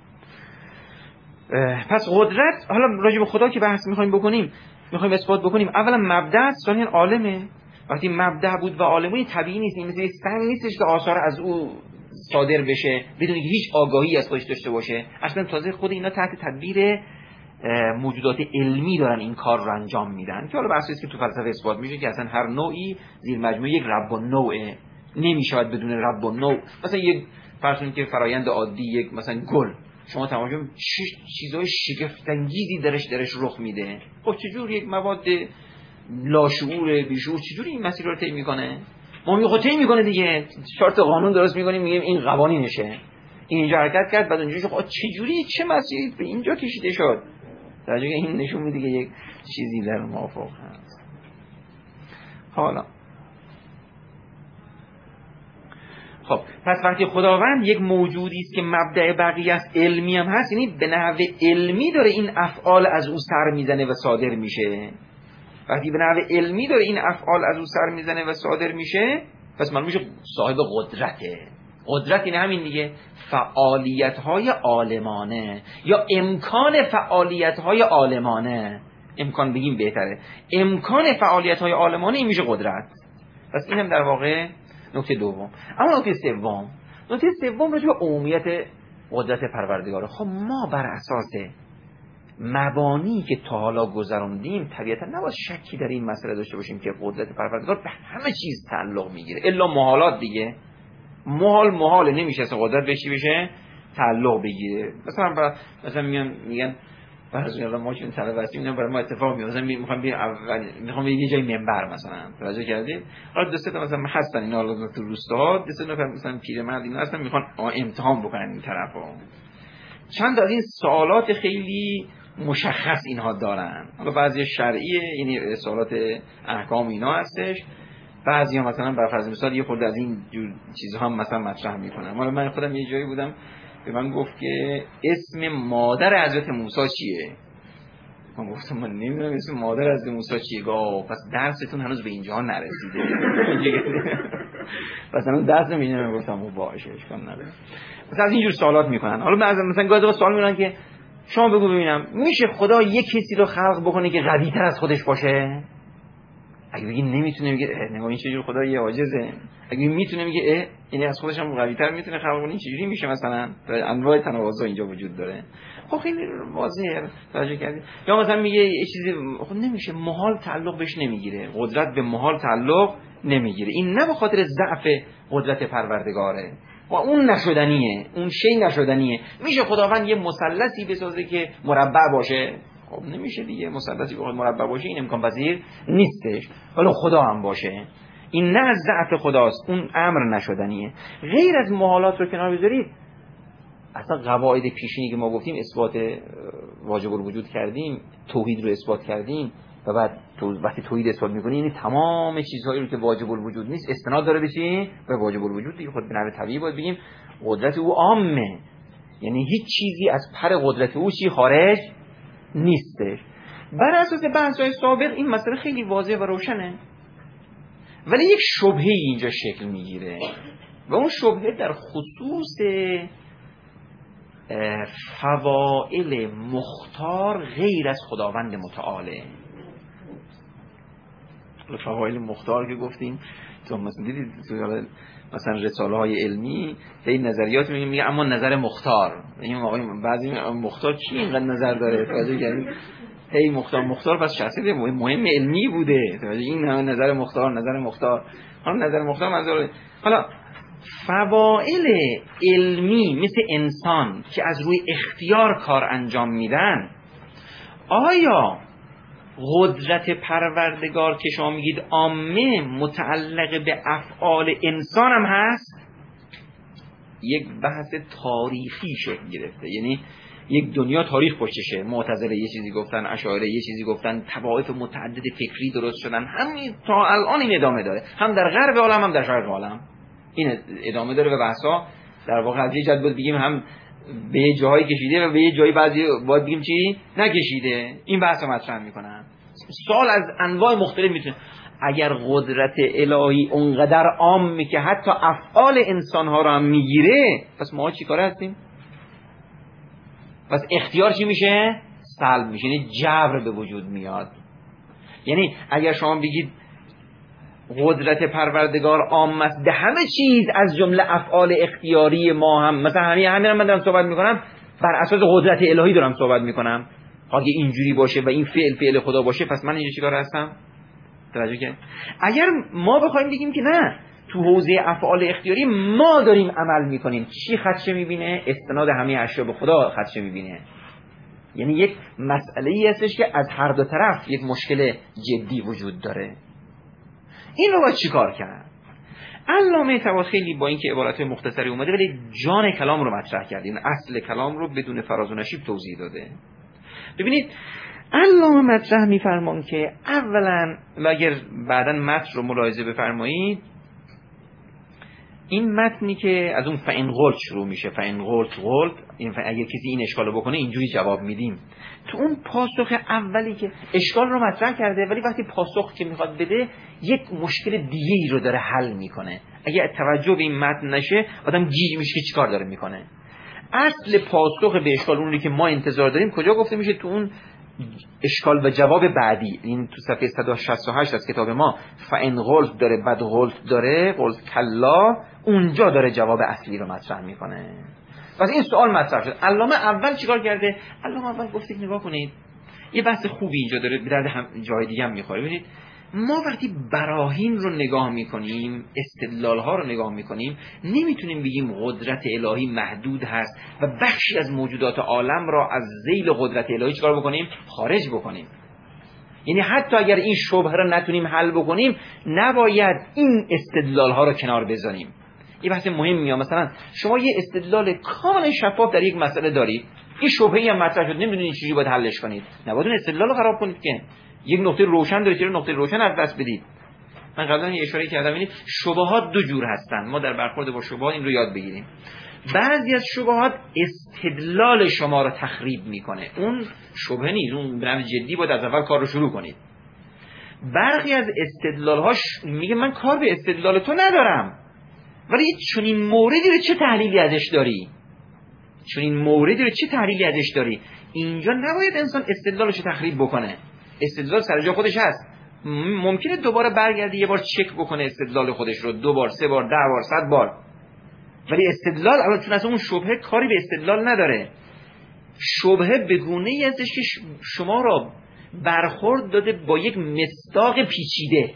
پس قدرت، حالا راجع به خدا که بحث می‌خوایم بکنیم، می‌خوایم اثبات بکنیم، اولا مبدأ است، ثانیاً عالمه. وقتی مبدأ بود و عالمه طبیعی نیست، این مثل سنگ نیستش که آثار از او صادر بشه بدون اینکه هیچ آگاهی از خودش داشته باشه. اصلا تازه خود اینا تحت تدبیر موجودات علمی دارن این کار رو انجام میدن که حالا بحثی است که تو فلسفه اثبات میشه که اصلا هر نوعی زیر مجموعه یک رب النوعه، نمیشود بدون رب النوع. مثلا یک فرض کنید که فرایند عادی یک مثلا گل، شما تماشا چیزای شگفت انگیزی درش رخ میده. خب چجور یک مواد لاشعور بیشعور چجوری این مسیر رو طی میکنه؟ ما میگیم خب طی میکنه دیگه، شرط قانون درست میکنیم، میگیم این قوانینشه، این اینجا حرکت کرد بعد اونجوری خب چجوری چه مسیری به اینجا کشیده شد. در حالی که این نشون میده که یک چیزی در موافق هست. حالا خب پس وقتی خداوند یک موجودی است که مبدأ بقیه است، علمی هم هست، یعنی به نحو علمی داره این افعال از او سر میزنه و صادر میشه. وقتی به نحو علمی داره این افعال از او سر میزنه و صادر میشه، پس معلوم میشه صاحب قدرته. قدرت این همین دیگه، فعالیت‌های عالمانه یا امکان فعالیت‌های عالمانه. امکان بگیم بهتره، امکان فعالیت‌های عالمانه این میشه قدرت. پس این هم در واقع نکته دوم. اما نکته سوم راجع به عمومیت قدرت پروردگاره. خب ما بر اساس مبانی که تا حالا گذروندیم طبیعتا نباید شکی در این مسئله داشته باشیم که قدرت پروردگار به همه چیز تعلق میگیره، الا محالات دیگه. محاله، نمیشه اصلا قدرت بهش بشه تعلق بگیره. مثلا میگن فرض کنید ما چون طلبه هستیم اینا برای ما اتفاق میفته، مثلا میخوام یه جای منبر مثلا توجه کردید، حالا دو سه تا مثلا هستن اینا حالا تو روستاها دو سه نفر مثلا پیرمرد اینا هستن میخوان امتحان بکنن این طرفا. چند از این سوالات خیلی مشخص اینها دارن، حالا بعضی شرعیه، یعنی سوالات احکام اینا هستش، بعضی ها مثلا بر فرض مثال یه خورده از این جور چیزها هم مثلا مطرح میکنن. حالا من خودم یه جایی بودم به من گفت که اسم مادر حضرت موسی چیه؟ من گفتم من نمیدونم اسم مادر حضرت موسی چیه. گفت پس درستون هنوز به اینجا نرسیده. پس هنوز درس نمیدونم. گفتم باشه اشکال نداره. پس از اینجور سوالات میکنن. حالا مثلا گاهی سوال میکنن که شما بگو ببینم میشه خدا یک کسی رو خلق بکنه که قوی تر از خودش باشه؟ اگه بگی نمیتونه میگه نگاه این چجور خدای عاجزه. اگه میتونه میگه یعنی از خودش هم قوی‌تر میتونه خلق کنه. این چجوری میشه؟ مثلا انواع تناقض‌ها اینجا وجود داره. خب خیلی واضحه توجه کردید. یا مثلا میگه یه چیزی خب نمیشه، محال تعلق بهش نمیگیره، قدرت به محال تعلق نمیگیره. این نه به خاطر ضعف قدرت پروردگاره و اون نشدنیه، اون شی نشدنیه. میشه خداوند یه مثلثی بسازه که مربع باشه؟ خب نمیشه دیگه. مثلثی بخواد مربع باشه این امکان پذیر نیستش. ولی خدا هم باشه، این نه از ضعف خداست، اون امر نشدنیه. غیر از محالات رو کنار بذارید، اصلا قواعد پیشینی که ما گفتیم اثبات واجب الوجود کردیم، توحید رو اثبات کردیم و بعد وقتی توحید اثبات می‌کنی یعنی تمام چیزهایی رو که واجب الوجود نیست استناد داره بشه به واجب الوجود دیگه. خود به نحو طبیعی باید بگیم قدرت او عامه، یعنی هیچ چیزی از پر قدرت او خارج نیستش. بر اساس بحث‌های سابق این مسئله خیلی واضح و روشنه، ولی یک شبهه اینجا شکل میگیره و اون شبهه در خصوص فواعل مختار غیر از خداوند متعاله. فواعل مختار که گفتیم تو مثلا دیدید مثلا رساله های علمی به این نظریات میگه اما نظر مختار، این آقای بعضی مختار چی اینقدر نظر داره؟ توجه کردید هی مختار پس شخصیت مهم علمی بوده. توجه این همه نظر مختار حالا نظر مختار منظور. حالا فواعل علمی مثل انسان که از روی اختیار کار انجام میدن، آیا قدرت پروردگار که شما میگید عامه متعلق به افعال انسان هم هست؟ یک بحث تاریخی شکل گرفته، یعنی یک دنیا تاریخ پشتشه. معتزله یه چیزی گفتن، اشاعره یه چیزی گفتن، طوائف متعدد فکری درست شدن، همین تا الان این ادامه داره، هم در غرب عالم هم در شرق عالم این ادامه داره و بحثا در واقع از یه جد بود بگیم هم به یه جایی کشیده و به یه جایی بعضی باید بگیم چی نکشیده. این بحثا مطرح میکنن، سوال از انواع مختلف میتونه. اگر قدرت الهی اونقدر عامه که حتی افعال انسانها رو هم میگیره، پس ما چی کاره هستیم؟ پس اختیار چی میشه؟ سلب میشه، یعنی جبر به وجود میاد. یعنی اگر شما بگید قدرت پروردگار عام است به همه چیز از جمله افعال اختیاری ما هم، مثلا همین من دارم صحبت میکنم بر اساس قدرت الهی دارم صحبت میکنم، اگه اینجوری باشه و این فعل خدا باشه پس من اینجا چیکار هستم؟ توجه کن. اگر ما بخوایم بگیم که نه، تو حوزه افعال اختیاری ما داریم عمل میکنیم، چی خدشه میبینه؟ استناد همه اشیا به خدا خدشه میبینه. یعنی یک مسئله ای هستش که از هر دو طرف یک مشکل جدی وجود داره. این رو باید چی کار کرد؟ علامه طباطبایی با اینکه عبارت مختصری اومده ولی جان کلام رو مطرح کرد، این اصل کلام رو بدون فراز و نشیب توضیح داده. ببینید علامه مطرح میفرمان که اولا، و اگر بعدا متن رو ملاحظه بفرمایید، این متنی که از اون فإن قلت شروع میشه، فإن قلت، این اگر کسی این اشکالو بکنه اینجوری جواب میدیم. تو اون پاسخ اولی که اشکال رو مطرح کرده، ولی وقتی پاسخ که میخواد بده یک مشکل دیگه ای رو داره حل میکنه. اگه توجه به این متن نشه آدم گیج میشه که چیکار داره میکنه. اصل پاسخ به اشکال اونی که ما انتظار داریم کجا گفته میشه؟ تو اون اشکال و جواب بعدی، این تو صفحه 168 از کتاب ما فإن قلت داره، بعد قلت داره، قلت کلا، اونجا داره جواب اصلی رو مطرح میکنه. پس این سوال مطرح شد. علامه اول چیکار کرده؟ علامه اول گفته که نگاه کنید، یه بحث خوبی اینجا داره، به درد هم جای دیگه هم میخوره. ببینید ما وقتی براهین رو نگاه میکنیم، استدلال ها رو نگاه میکنیم، نمیتونیم بگیم قدرت الهی محدود هست و بخشی از موجودات عالم را از ذیل قدرت الهی چیکار بکنیم؟ خارج بکنیم. یعنی حتی اگر این شبهه رو نتونیم حل بکنیم، نباید این استدلال ها رو کنار بذاریم. این بحث مهمیه. مثلا شما یه استدلال کاملا شفاف در یک مسئله دارید، این شبهه‌ای هم مطرح شد، نمیدونید چجوری باید حلش کنید، نباید اون استدلال رو خراب کنید که یک نقطه روشن داره، چرا نقطه روشن از دست بدید؟ من قبلا اشاره کردم ببینید شبهات دو جور هستن، ما در برخورد با شبهات این رو یاد بگیریم. بعضی از شبهات استدلال شما رو تخریب میکنه، اون شبهه نیست، اون به نوع جدی باید از اول کار رو شروع کنید. برخی از استدلال‌هاش میگه من کار به استدلال تو ندارم، ولی چون این موردی رو چه تحلیلی ازش داری؟ چون این موردی رو چه تحلیلی ازش داری؟ اینجا نباید انسان استدلالش رو تخریب بکنه. استدلال سر جای خودش هست، ممکنه دوباره برگردی یه بار چک بکنه استدلال خودش رو، 2 بار، 3 بار، 10 بار، 100 بار. ولی استدلال الان چون اصلا اون شبهه کاری به استدلال نداره. شبهه به گونه‌ای هستش که شما را برخورد داده با یک مصداق پیچیده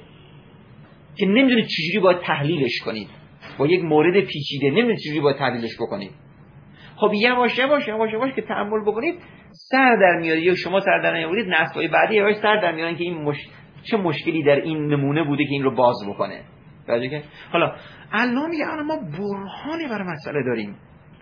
که نمیدونید چجوری باید تحلیلش کنید، با یک مورد پیچیده نمیدونید چجوری باید تحلیلش بکنید. خب یواش که تأمل بکنید سر در میاد، یا شما سر در نیاورید، نسل‌های بعدی یواش سر در میارن که این چه مشکلی در این نمونه بوده که این رو باز بکنه. که حالا الان میگه ما برهانی برای مسئله داریم.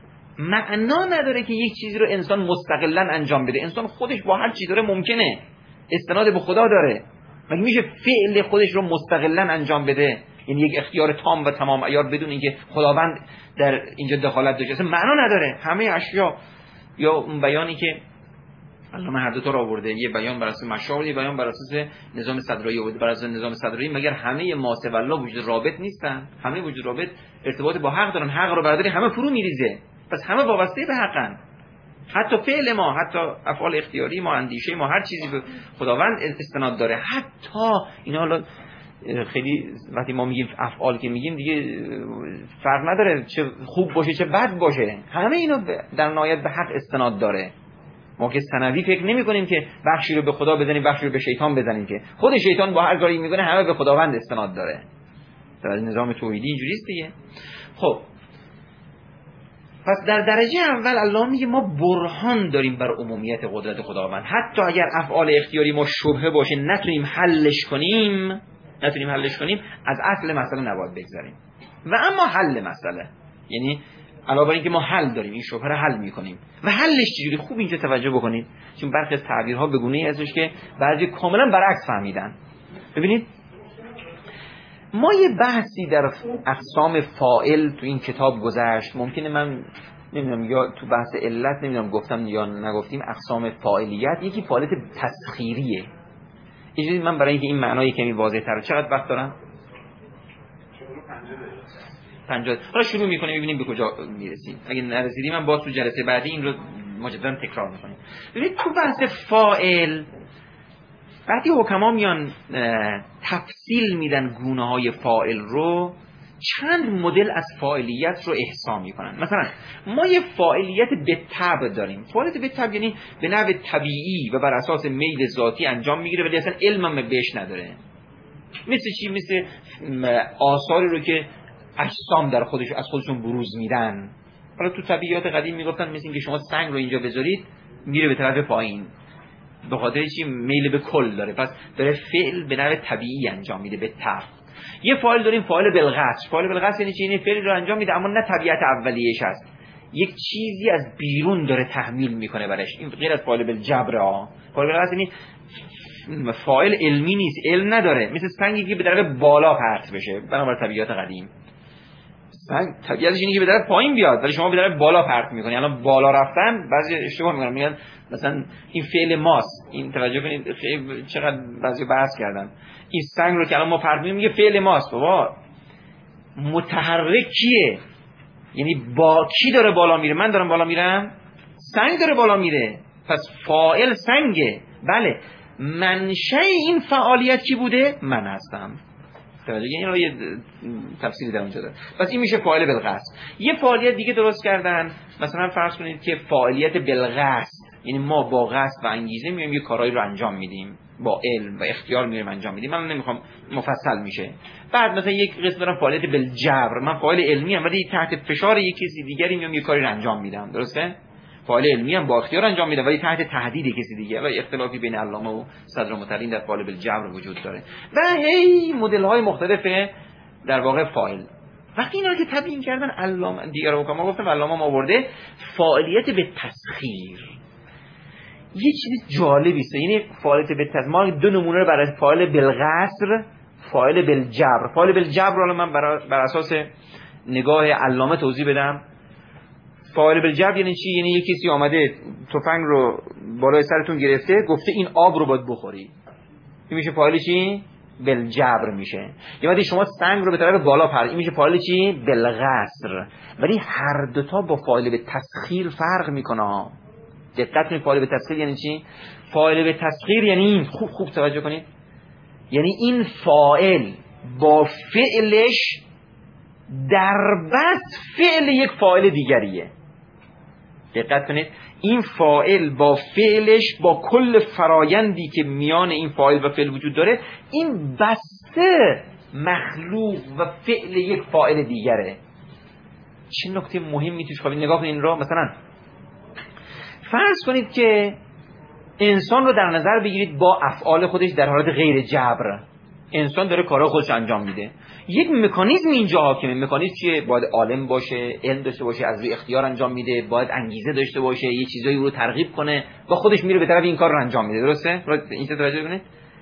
معنا نداره که یک چیزی رو انسان مستقلاً انجام بده. انسان خودش با هر چیزی داره ممکنه استناد به خدا داره. مگه میشه فعل خودش رو مستقلاً انجام بده؟ یعنی یک اختیار تام و تمام عیار بدون اینکه خداوند در اینجا دخالت داشته. اصلا معنا نداره. همه اشیا، یا اون بیانی که علامه هر دو تا رو آورده، یه بیان بر اساس مشاهد، یه بیان بر اساس نظام صدرایی آورده. بر اساس نظام صدرایی مگر همه ماسوالا وجود رابط نیستن؟ همه وجود رابط ارتباط با حق دارن. حق رو برداری همه فرو میریزه، پس همه وابسته به حقن. حتی فعل ما، حتی افعال اختیاری ما، اندیشه ما، هر چیزی به خداوند استناد داره. حتی اینا حالا خیلی وقتی ما میگیم افعال که میگیم دیگه فرق نداره چه خوب باشه چه بد باشه، همه اینا در نهایت به حق استناد داره. ما که ثانوی فکر نمی کنیم که بخشی رو به خدا بزنیم بخشی رو به شیطان بزنیم، که خود شیطان با هر کاری میکنه همه به خداوند استناد داره. در نظام توحیدی اینجوریه دیگه. خب پس در درجه اول الله میگه ما برهان داریم بر عمومیت قدرت خداوند. حتی اگر افعال اختیاری ما شبهه باشه نتونیم حلش کنیم، از اصل مسئله نباید بگذاریم. و اما حل مسئله، یعنی علاوه بر اینکه ما حل داریم، این شبهه رو حل میکنیم. و حلش چجوری؟ خوب اینجا توجه بکنید، چون برخی از تعبیرها به گونه‌ای هستش که بعضی کاملا برعکس فهمیدن. ببینید ما یه بحثی در اقسام فاعل تو این کتاب گذشت، ممکنه من نمیدونم یا تو بحث علت نمیدونم گفتم یا نگفتیم. اقسام فاعلیت یکی فاعلیت تسخیریه. اینجوری من برای اینکه این معنای کمی واضح تر، چقدر وقت دارم؟ 50. حالا شروع میکنیم ببینیم به کجا میرسیم. اگه نرسیدیم من باز تو جلسه بعدی این رو مجددا تکرار میکنیم. ببینید تو بحث فاعل وقتی حکما میان تفصیل میدن گونه‌های فاعل رو، چند مدل از فاعلیت رو احصا میکنن. مثلا ما یه فاعلیت به تبع داریم. فاعلیت به تبع یعنی به نحو طبیعی و بر اساس میل ذاتی انجام میگیره ولی اصلا علم بهش نداره. مثل چی؟ مثل آثاری رو که اجسام در خودش از خودشون بروز میدن. حالا تو طبیعیات قدیم میگفتن مثل اینکه شما سنگ رو اینجا بذارید میره به طرف پایین، به خاطر چی؟ میل به کل داره. پس داره فعل به نحو طبیعی انجام میده به تبع. یه فاعل داریم فاعل بالقصد. فاعل بالقصد یعنی چی؟ این فعل رو انجام میده اما نه طبیعت اولیه‌اش هست. یک چیزی از بیرون داره تحمیل میکنه برش. این غیر از فاعل بالجبر ها. فاعل بالجبر یعنی فاعل علمی نیست، علم نداره، مثل سنگی که به طرف بالا پرت بشه. بنابر طبیعت قدیم سنگ طبیعتش اینه که به طرف پایین بیاد، ولی شما به طرف بالا پرت میکنی. الان بالا رفتن بعضی اشتباه میکنن، میگن مثلا این فعل ماست. این توجه کنید خیلی چقدر بعضی بحث کردن این سنگ رو که الان ما پرت میکنیم میگه فعل ماست. بابا متحرک کیه؟ یعنی با کی داره بالا میره؟ من دارم بالا میرم؟ سنگ داره بالا میره. پس فاعل سنگه. بله منشأ این فعالیت کی بوده؟ من هستم. توجه، این یه تفسیری در اونجا داره. پس این میشه فاعل بالقصد. یه فعالیت دیگه درست کردن، مثلا فرض کنید که فاعلیت بالقصد، یعنی ما با قصد و انگیزه میایم یه کارایی رو انجام میدیم، با علم و اختیار میایم انجام میدیم. من نمیخوام مفصل میشه. بعد مثلا یک قسم دارم فعالیت بالجبر، من فاعل علمی ام ولی تحت فشار یک کسی دیگری میام یه کاری رو انجام میدم. درسته؟ فاعل علمی هم با اختیار انجام میدم ولی تحت تهدید کسی دیگه. و اختلافی بین علامه و صدر متعلین در فاعل بالجبر وجود داره و هی مدل های مختلف در واقع فاعل. وقتی اینا رو که تبیین کردن علامه دیگه رو ما گفتم علامه ما آورده فاعلیت به تسخیر. یه چیز جالبی است، یعنی فاعلیت به تسخیر. ما دو نمونه رو برای فاعل بالقصر، فاعل بالجبر. فاعل بالجبر رو من بر اساس نگاه علامه توضیح بدم. فاعل بالجبر یعنی چی؟ یعنی یکی کسی آمده تفنگ رو بالای سرتون گرفته گفته این آب رو باید بخوری. این میشه فاعل چی؟ بالجبر میشه. یا وقتی شما سنگ رو به طرف بالا پرت، این میشه فاعل چی؟ بالقصر. ولی هر دو تا با فاعل به تسخیر فرق میکنه. دقت کنید فاعل به تسخیر یعنی چی؟ فاعل به تسخیر یعنی این، خوب توجه کنید، یعنی این فاعل با فعلش در بس فعل یک فاعل دیگریه. دقت کنید این فاعل با فعلش با کل فرایندی که میان این فاعل و فعل وجود داره، این بسته مخلوق و فعل یک فاعل دیگره. چه نکته مهمی توش خوابید. نگاه کنید این را. مثلا فرض کنید که انسان رو در نظر بگیرید با افعال خودش در حالت غیر جبر. انسان داره کارا خودش انجام میده. یک مکانیزم اینجا حاکمه. مکانیزم چیه؟ باید عالم باشه، علم داشته باشه، از روی اختیار انجام میده، باید انگیزه داشته باشه، یه چیزایی رو ترغیب کنه و خودش میره به طرف این کار رو انجام میده. درسته؟ این توجه کنید.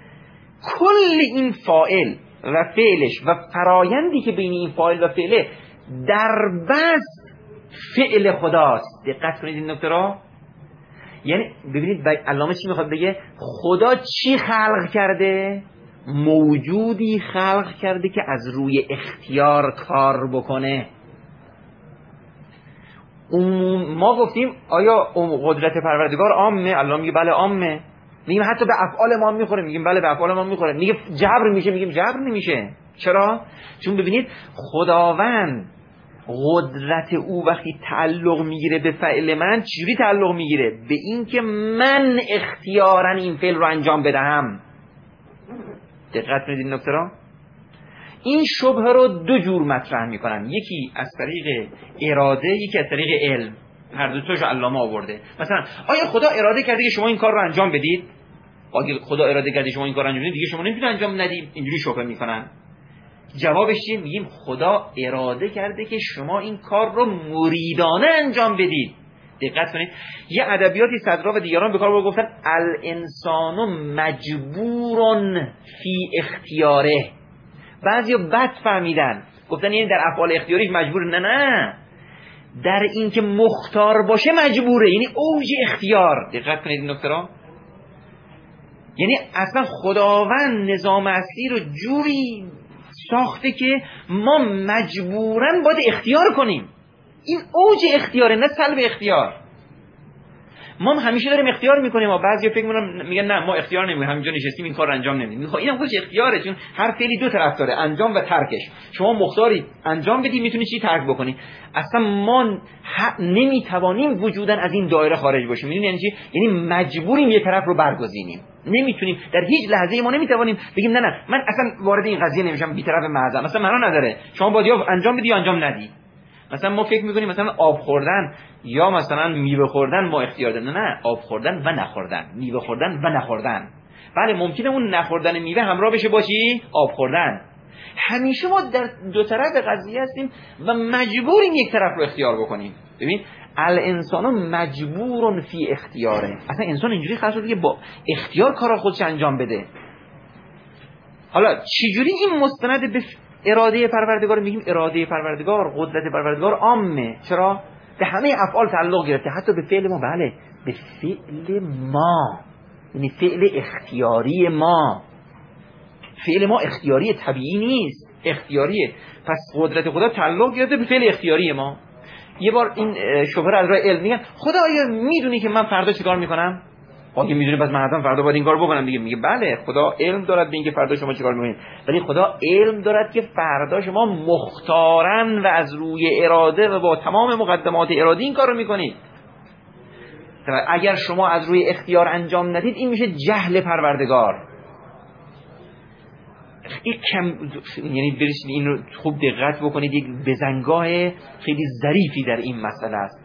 کل این فاعل و فعلش و فرایندی که بین این فاعل و فعله در بس فعل خداست. دقت کنید این نکته را. یعنی ببینید علامه چی میخواد بگه؟ خدا چی خلق کرده؟ موجودی خلق کرده که از روی اختیار کار بکنه. ما گفتیم آیا قدرت پروردگار عامه؟ الله میگه بله عامه. میگیم حتی به افعال ما میخوره، میگیم بله به افعال ما میخوره. میگه جبر میشه، میگیم جبر نمیشه. چرا؟ چون ببینید خداوند قدرت او وقتی تعلق میگیره به فعل من، چجوری تعلق میگیره؟ به این که من اختیاراً این فعل رو انجام بدهم. دقت کنید این نکته را. این شبهه رو دو جور مطرح میکنن، یکی از طریق اراده، یکی از طریق علم. هر دو تاشو علامه آورده. مثلا آیا خدا اراده کرده که شما این کار رو انجام بدید؟ اگه خدا اراده کرده شما این کار رو انجام بدید دیگه شما نمیتونید انجام ندید. اینجوری شبهه میکنن. جوابش چیه؟ میگیم خدا اراده کرده که شما این کار رو مریدانه انجام بدید. دقت کنید یه ادبیاتی صدرا و دیگران به کار گفتن الانسان مجبور فی اختیاره. بعضیا بد فهمیدن گفتن یعنی در افعال اختیاریش مجبور. نه در این که مختار باشه مجبوره، یعنی اوج اختیار. دقت کنید این نکته را. یعنی اصلا خداوند نظام اصلی رو جوری ساخته که ما مجبوراً باید اختیار کنیم. این اوج اختیاره، نه سلب اختیار. ما همیشه داریم اختیار میکنیم و بعضیا فکر میگن نه ما اختیار نمیکنیم، همینجا نشستیم این کار رو انجام نمیدیم. خب اینم خودش اختیاره، چون هر فعلی دو طرف داره، انجام و ترکش. شما مختاری انجام بدی، میتونی چی ترک بکنی. اصلا ما نمیتوانیم وجوداً از این دایره خارج باشیم. میدونید یعنی چی؟ یعنی مجبوریم یه طرف رو برگزینیم. نمیتونیم در هیچ لحظه ما نمیتوانیم بگیم نه من اصلا وارد این قضیه نمیشم، بی‌طرف محض. مثلا معنا نداره شما باید یا انجام بدی یا انجام ندی. مثلا ما فکر میکنیم مثلا آب خوردن یا مثلا میوه خوردن ما اختیار داریم. نه آب خوردن و نخوردن، میوه خوردن و نخوردن. بله ممکنه اون نخوردن میوه همراه بشه با چی؟ آب خوردن. همیشه ما در دو طرف قضیه هستیم و مجبوریم یک طرف رو اختیار بکنیم. ببین الانسان مجبور فی اختیاره. اصلا انسان اینجوری خلق شده که با اختیار کار خودش انجام بده. حالا چجوری این مستند به اراده پروردگار؟ میگیم اراده پروردگار، قدرت پروردگار عامه. چرا؟ به همه افعال تعلق گرفته، حتی به فعل ما. بله، به فعل ما، یعنی فعل اختیاری ما. فعل ما اختیاری طبیعی نیست، اختیاریه. پس قدرت خدا تعلق گرفته به فعل اختیاری ما. یه بار این شبهه را از راه علم میگن خدا آیا میدونی که من فردا چیکار میکنم؟ اگه میدونی پس من حتما فردا باید این کار بکنم دیگه. میگه بله، خدا علم دارد به اینکه فردا شما چیکار میکنید، ولی خدا علم دارد که فردا شما مختارن و از روی اراده و با تمام مقدمات ارادی این کار رو میکنید. اگر شما از روی اختیار انجام ندید این میشه جهل پروردگار. این کم، یعنی برید این رو خوب دقت بکنید، یک بزنگاه خیلی ظریفی در این مسئله است.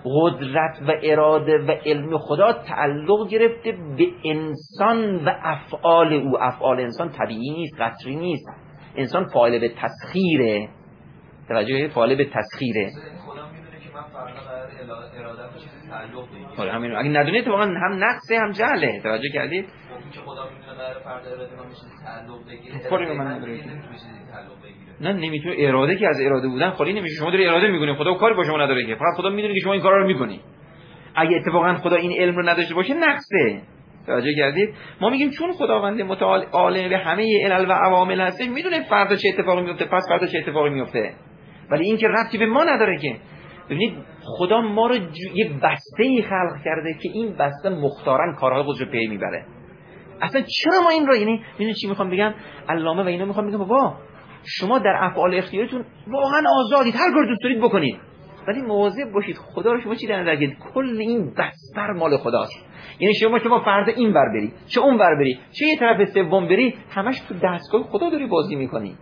قدرت و اراده و علم خدا تعلق گرفته به انسان و افعال او. افعال انسان طبیعی نیست، قطعی نیست. انسان فاعل به تسخیره. توجه، فاعل به تسخیره. خدا میدونه که من فردا قرار اراده به چیزی تعلق بگیره. همین، اگه ندونید واقعا هم نقصه هم جهله. توجه کردید؟ که خدا میدونه قرار فردا اراده من به چیزی تعلق بگیره. کاری من نداره. تعلق بگیره. نه نمیتونه. اراده که از اراده بودن خالی نمیشه. شما داری اراده میکنید، خدا کاری با شما نداره که. فقط خدا میدونه که شما این کارا رو میکنید. اگه اتفاقا خدا این علم رو نداشته باشه نقصه. توجه کردید؟ ما میگیم چون خداوند متعال عالم به همه علل و عوامل هستش، میدونه فردا چه اتفاقی میفته، پس فردا چه اتفاقی میفته. ولی این که ربطی به ما نداره که. ببینید خدا ما رو یه بسته‌ای خلق کرده که این بسته مختارن کارهای خودش رو پی میبره. اصلا چرا ما این رو، یعنی میدونید چی میخوام بگم؟ علامه و اینا میخوام بگم بابا شما در افعال اختیاریتون واقعا آزادید، هر کاری دوست دارید بکنید، ولی مواظب باشید خدا رو شما چی در نظر بگیرید؟ کل این بستر مال خداست. یعنی شما فردا این ور بری، چه اون ور بری، چه یه طرف سوم بری، همش تو دستگاه خدا داری بازی میکنی.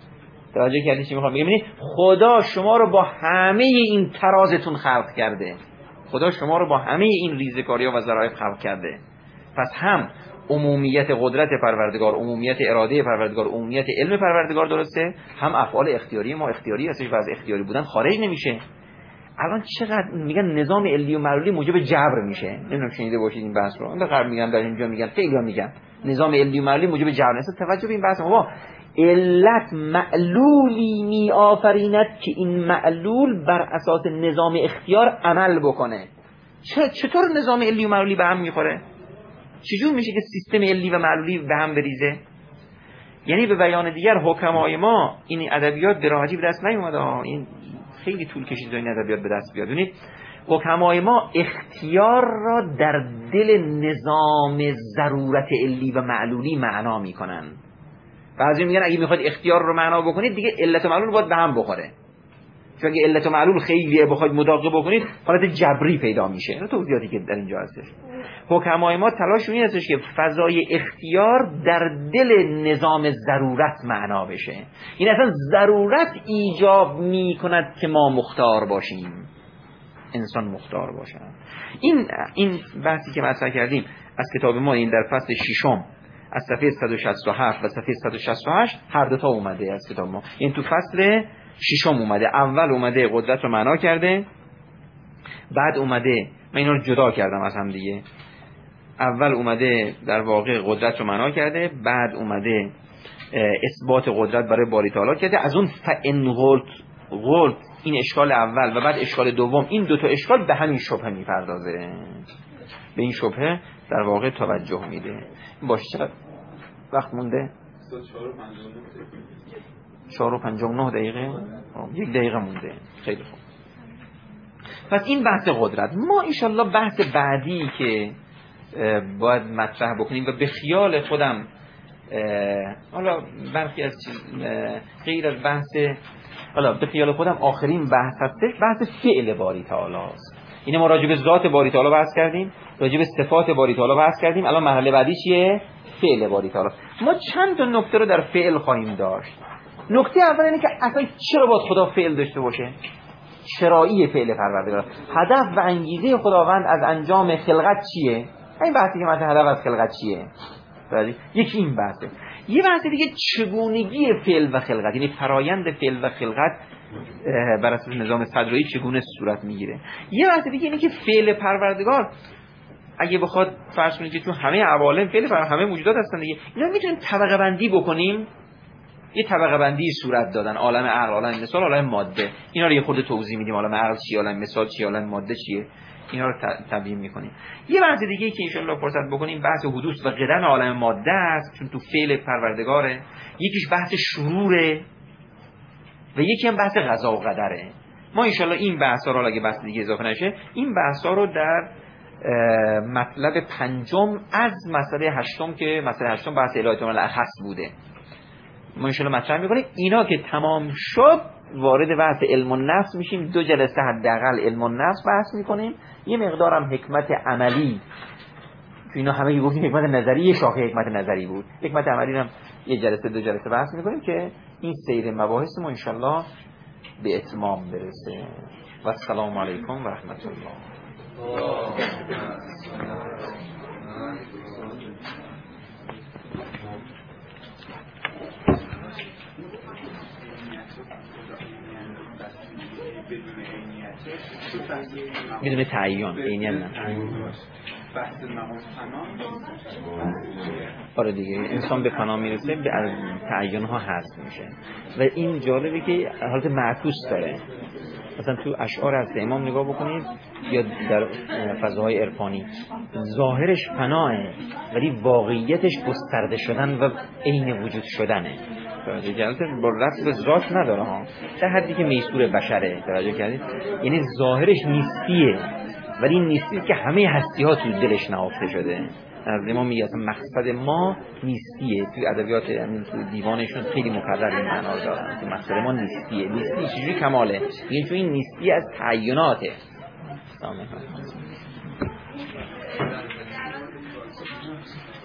توجه کردید چی میخوام بگم؟ یعنی خدا شما رو با همه این ترازتون خلق کرده. خدا شما رو با همه این ریزکاری‌ها و ظرایف خلق کرده. پس هم عمومیت قدرت پروردگار، عمومیت اراده پروردگار، عمومیت علم پروردگار درسته، هم افعال اختیاری ما اختیاری هستش و از اختیاری بودن خارج نمیشه. الان چقدر میگن نظام علی و معلولی موجب جبر میشه. نمیدونم شنیده باشید این بحث رو. من قرار میگم در اینجا میگن، خیلی‌ها میگن نظام علی و معلولی موجب جبر نیست. توجه به این بحث ما، علت معلولی می آفریند که این معلول بر اساس نظام اختیار عمل بکنه. چطور نظام علی و معلولی به هم میخوره؟ چجور میشه که سیستم علی و معلولی به هم بریزه؟ یعنی به بیان دیگر حکمای ما این ادبیات به راحتی به دست نیومده. این خیلی طول کشید این ادبیات به دست بیاد. ببینید حکمای ما اختیار را در دل نظام ضرورت علی و معلولی معنا میکنن. بعضی میگن اگه میخواید اختیار رو معنا بکنید دیگه علت و معلول باید به هم بخوره. چون اگه علت و معلول خیلیه بخواید مداقه بکنید حالت جبری پیدا میشه. این توضیحاتی که در اینجا هستش. حکمای ما تلاش این هستش که فضای اختیار در دل نظام ضرورت معنا بشه. این اصلا ضرورت ایجاب میکند که ما مختار باشیم، انسان مختار باشه. این بحثی که مطرح کردیم از کتاب ما، این در فصل 6 از صفحه 167 و صفحه 168 هر دو تا اومده از کتاب ما. این تو فصل 6 اومده. اول اومده قدرت رو معنا کرده، بعد اومده، من اینا رو جدا کردم از هم دیگه، اول اومده در واقع قدرت رو معنا کرده، بعد اومده اثبات قدرت برای باری تعالی کرده. از اون فان قلت این اشکال اول و بعد اشکال دوم، این دو تا اشکال به همین شبهه میپردازه، به این شبهه در واقع توجه میده. باشه چقدر وقت مونده؟ 4:59 دقیقه، 1 دقیقه مونده. خیلی خوب. پس این بحث قدرت. ما انشالله بحث بعدی که باید مطرح بکنیم و به خیال خودم حالا برخی از غیر از بحث، حالا به خیال خودم آخرین بحث هستش، بحث فعل باری تعالی است. اینه ما راجع به ذات باری تعالی بحث کردیم، راجع به صفات باری تعالی بحث کردیم، الان مرحله بعدی چیه؟ فعل باری تعالی. ما چند تا نکته رو در فعل خواهیم داشت. نکته اول اینه که اصلا چرا باید خدا فعل داشته باشه؟ شرایع فعل پروردگار، هدف و انگیزه خداوند از انجام خلقت چیه؟ این بحثی که مثلا هدف از خلقت چیه؟ یکی این بحثه. یه بحث دیگه چگونگی فعل و خلقت، یعنی فرایند فعل و خلقت بر اساس نظام صدرایی چگونه صورت میگیره. یه بحث دیگه اینه که فعل پروردگار اگه بخواد فرض کنید که تو همه عوالم فعل پر همه موجودات هستن دیگه، اینا میتونیم طبقه بندی بکنیم. یه طبقه بندی صورت دادن، عالم عقل، عالم مثال، عالم ماده. اینا رو یه خورده توضیح میدیم، عالم عقل چیه، عالم مثال چیه، عالم ماده چیه، اینا رو تبیین میکنیم. یه بحث دیگه که ان شاء الله فرصت بکنیم بحث حدوث و قدم عالم ماده است، چون تو فعل پروردگاره. یکیش بحث شروره و یکی هم بحث قضا و قدره. ما ان شاء الله این بحثا رو اگه بحث دیگه اضافه نشه، این بحثا رو در مطلب 5 از مسئله 8 که مسئله 8 بحث الهیات الاخص بوده، ما ان شاء الله مطرح می‌کنیم. اینا که تمام شد وارد بحث علم النفس میشیم. 2 جلسه حداقل علم النفس بحث می‌کنیم، یه مقدارم حکمت عملی. تو اینا همه گفتیم حکمت نظری شاخه حکمت نظری بود، حکمت عملی هم یه جلسه 2 جلسه بحث می‌کنیم که این سیر مباحث ما ان شاء الله به اتمام برسه. و السلام علیکم و رحمت الله. بدون تعیین عینی نه. بحث مقام فنا آره دیگه، انسان به فنا میرسه به تعیین ها حذف میشه و این جالبه که حالت معکوس داره. مثلا تو اشعار از امام نگاه بکنید یا در فضاهای عرفانی، ظاهرش فناه ولی واقعیتش گسترده شدن و عین وجود شدنه. جلسه با رفت به ذات نداره ها، در حدی که میسور بشره. توجه کردید؟ یعنی ظاهرش نیستیه ولی این نیستی که همه هستی ها تو دلش نهفته شده. از امام میگه اصلا مقصد ما نیستیه. تو ادبیات همین تو دیوانشون خیلی مکرر این معنا رو دارن که مقصد ما نیستیه. نیستی چجوری کماله؟ یعنی چون این نیستی از تعیناته.